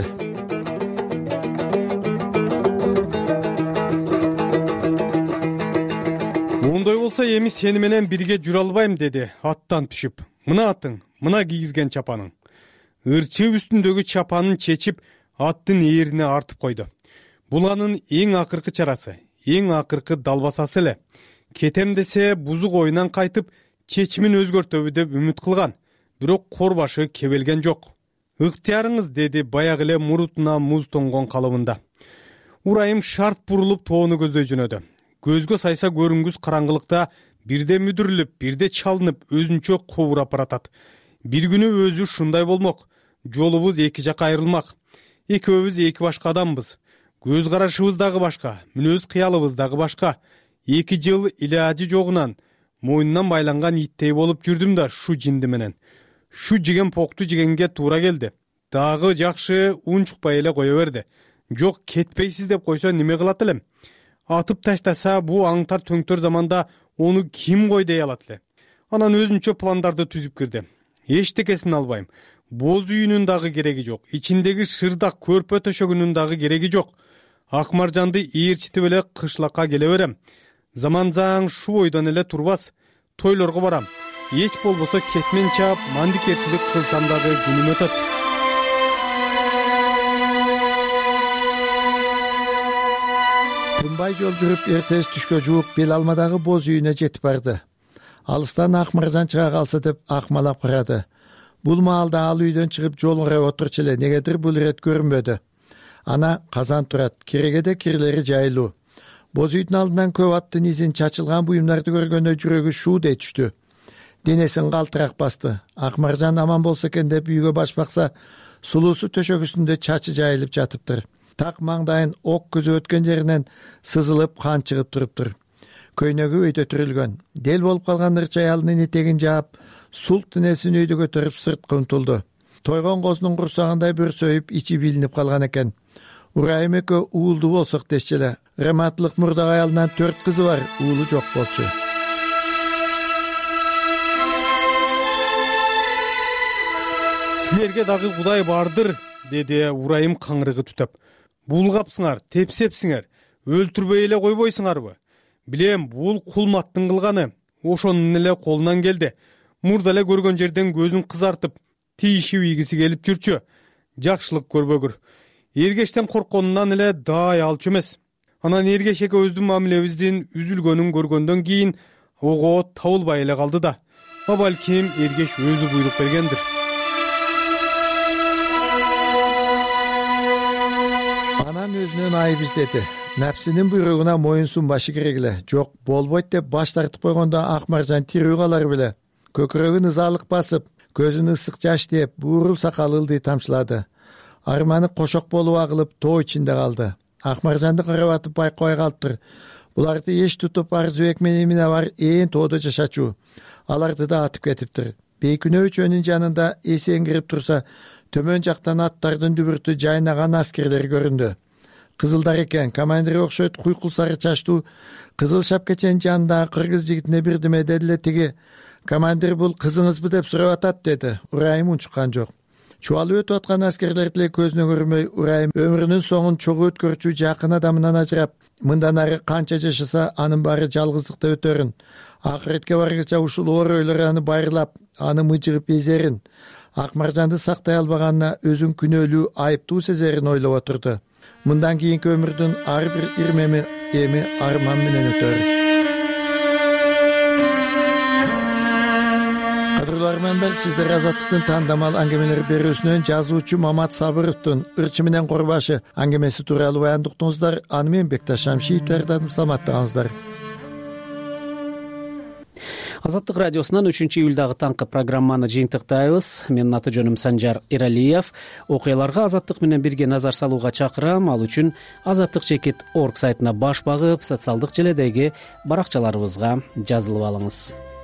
Speaker 15: Ондой болсо эми сени менен бирге жүрө албайм деди аттан түшүп. Мына атың, мына кийгизген чапаның. Ырчы үстүндөгү чапанын чечип, аттын ээрине артып койду. Бул анын эң акыркы чарасы, эң акыркы далбасасы эле. Кетем десе бузук оюнан кайтып, чечимин өзгөртөбү деп үмүт кылган. Бирок Корбашы кебелген жок. Ыктыярыңыз деди баягы эле мурутуна муз тоңгон калыбында. Урайым шарт бурулуп тоону көздөй жөнөдү. Көзгө сайса көрүнгүс караңгылыкта бирде мүдүрүлүп, бирде чалынып, өзүнчө кобурап баратат. Бир күнү өзү ушундай болмок. Жолубуз эки жакка айрылмак. Экөөбүз эки башка адамбыз. Көз карашыбыз дагы башка, мүнөз кыялыбыз дагы башка. 2 жыл илажы жогунан мойнунан байланган иттей болуп жүрдүм да шу жинди менен. Шу жеген покту жегенге туура келди. Дагы жакшы унчукпай эле кое берди. Жок, кетпейсиз деп койсо неме кылат элем? Атып таштаса бул аңтар төңтөр заманда ону ким кой дей алат эле. Анан өзүнчө пландарды түзүп кирди. Эчтекесин албайм. Боз үйүнүн дагы кереги жок. Ичиндеги шырдак көрпө төшөгүнүн дагы кереги жок. Ак маржанды ээрчитип эле кышлакка келе берем. Заманзаң шу бойдон эле турбас. Тойлорго барам. Эч болбосо кетмен чаап, мандикерчилик кылсам дагы күнүм өтөт.
Speaker 14: Тынбай жол жүрүп эртеш түшкө жуук бел алмадагы боз үйүнө жетип барды. Алыстан ак маржан чыга калса деп акмалап карады. Бул маалда ал үйдөн чыгып жолуңра отурчу эле, негедир бул ирет көрүнбөдү. Ана казан турат, кирегеде кирлери жайылуу. Боз үйдүн алдынан көп аттын изин, чачылган буюмдарды көргөндө жүрөгү шуудей түштү. Денесин калтырак басты. Ак маржан аман болсо экен деп үйгө баш бакса, сулуусу төшөк үстүндө чачы жайылып жатыптыр. Так маңдайын ок көзү өткөн жеринен сызылып кан чыгып туруптур. Көйнөгү өйдө түрүлгөн. Дел болуп калган ырчы аялынын этегин жаап, султ денесин өйдө көтөрүп сырткы умтулду. Тойгон козунун курсагындай бүрсөйүп, ичи билинип калган экен. Урайым экөө уулду болсок дешчү эле. Рематлык мурдак аялынан 4 кызы бар, уулу жок болчу.
Speaker 15: Силерге дагы Кудай бардыр, деди Урайым каңрыгы түтөп. Булгапсыңар, тепсепсиңер, өлтүрбөй эле койбойсуңарбы? Билем, бул кулматтын кылганы. Ошонун эле колунан келди. Мурда эле көргөн жерден көзүн кызартып, тийишип ийгиси келип жүрчү. Жакшылык көрбөгүр. Эргештен коркконунан эле дай алчу эмес. Анан Эргеш экөөбүздүн мамилебиздин үзүлгөнүн көргөндөн кийин ого табылбай эле калды да. Балким Эргеш өзү буйрук бергендир.
Speaker 14: Анан өзүнөн айып издеди. Напсинин буйругуна моюн сунбашы керек эле. Жок, болбойт деп баш тартып койгондо ак маржан тирүү калар беле. Көкүрөгүн ызалык басып, көзүн ысык жаш деп, буурул сакалы ылдый тамчылады. Арманы кошок болуп агылып, тоо ичинде калды. Ак маржанды карап атып байкабай калыптыр. Буларды эч тутуп арзыбек менен эмине бар ээн тоодо жашачу. Аларды да атып кетиптир. Бейкүнөө үчөөнүн жанында эсен кирип турса, төмөн жактан аттардын дүбүртү жайнаган аскерлер көрүндү. Кызылдар экен, командир окшойт, куйкул сары чачтуу, кызыл шапкаченин жанындагы кыргыз жигитине бирдеме деди эле тиги. Командир бул кызыңызбы деп сурап атат деди. Урайым унчуккан жок. Чубалып өтүп аткан аскерлер деле көзүнө көрмөй Урайым өмүрүнүн соңун чогуу өткөрчү жакын адамынан ажырап, мындан ары канча жашаса анын баары жалгыздыкта өтөрүн, акыретке баргыча ушул оор ойлор аны байырлап, аны мыжыгып эзерин, ак маржанды сактай албаганына өзүн күнөөлүү, айыптуу сезерин ойлоп отурду. Мындан кийинки өмүрдүн ар бир ирмеми эми арман менен өтөр. Кадырлуу армандар, сиздер Азаттыктын тандамал аңгемелер берүүсүнөн жазуучу Мамат Сабыровдун ырчы менен Корбашы аңгемеси тууралуу баяндап уктуңуздар. Аны мен Бекташ Шамшиев даярдадым. Саламаттыгыңыздар.
Speaker 2: Азаттык радиосунан 3-июлдагы таңкы программаны жыйынтыктайбыз. Менин аты жөнүм Санжар Иралиев. Окуяларга Азаттык менен бирге назар салууга чакырам. Ал үчүн azattik.org сайтына баш багып, социалдык желедеги баракчаларыбызга жазылып алыңыз.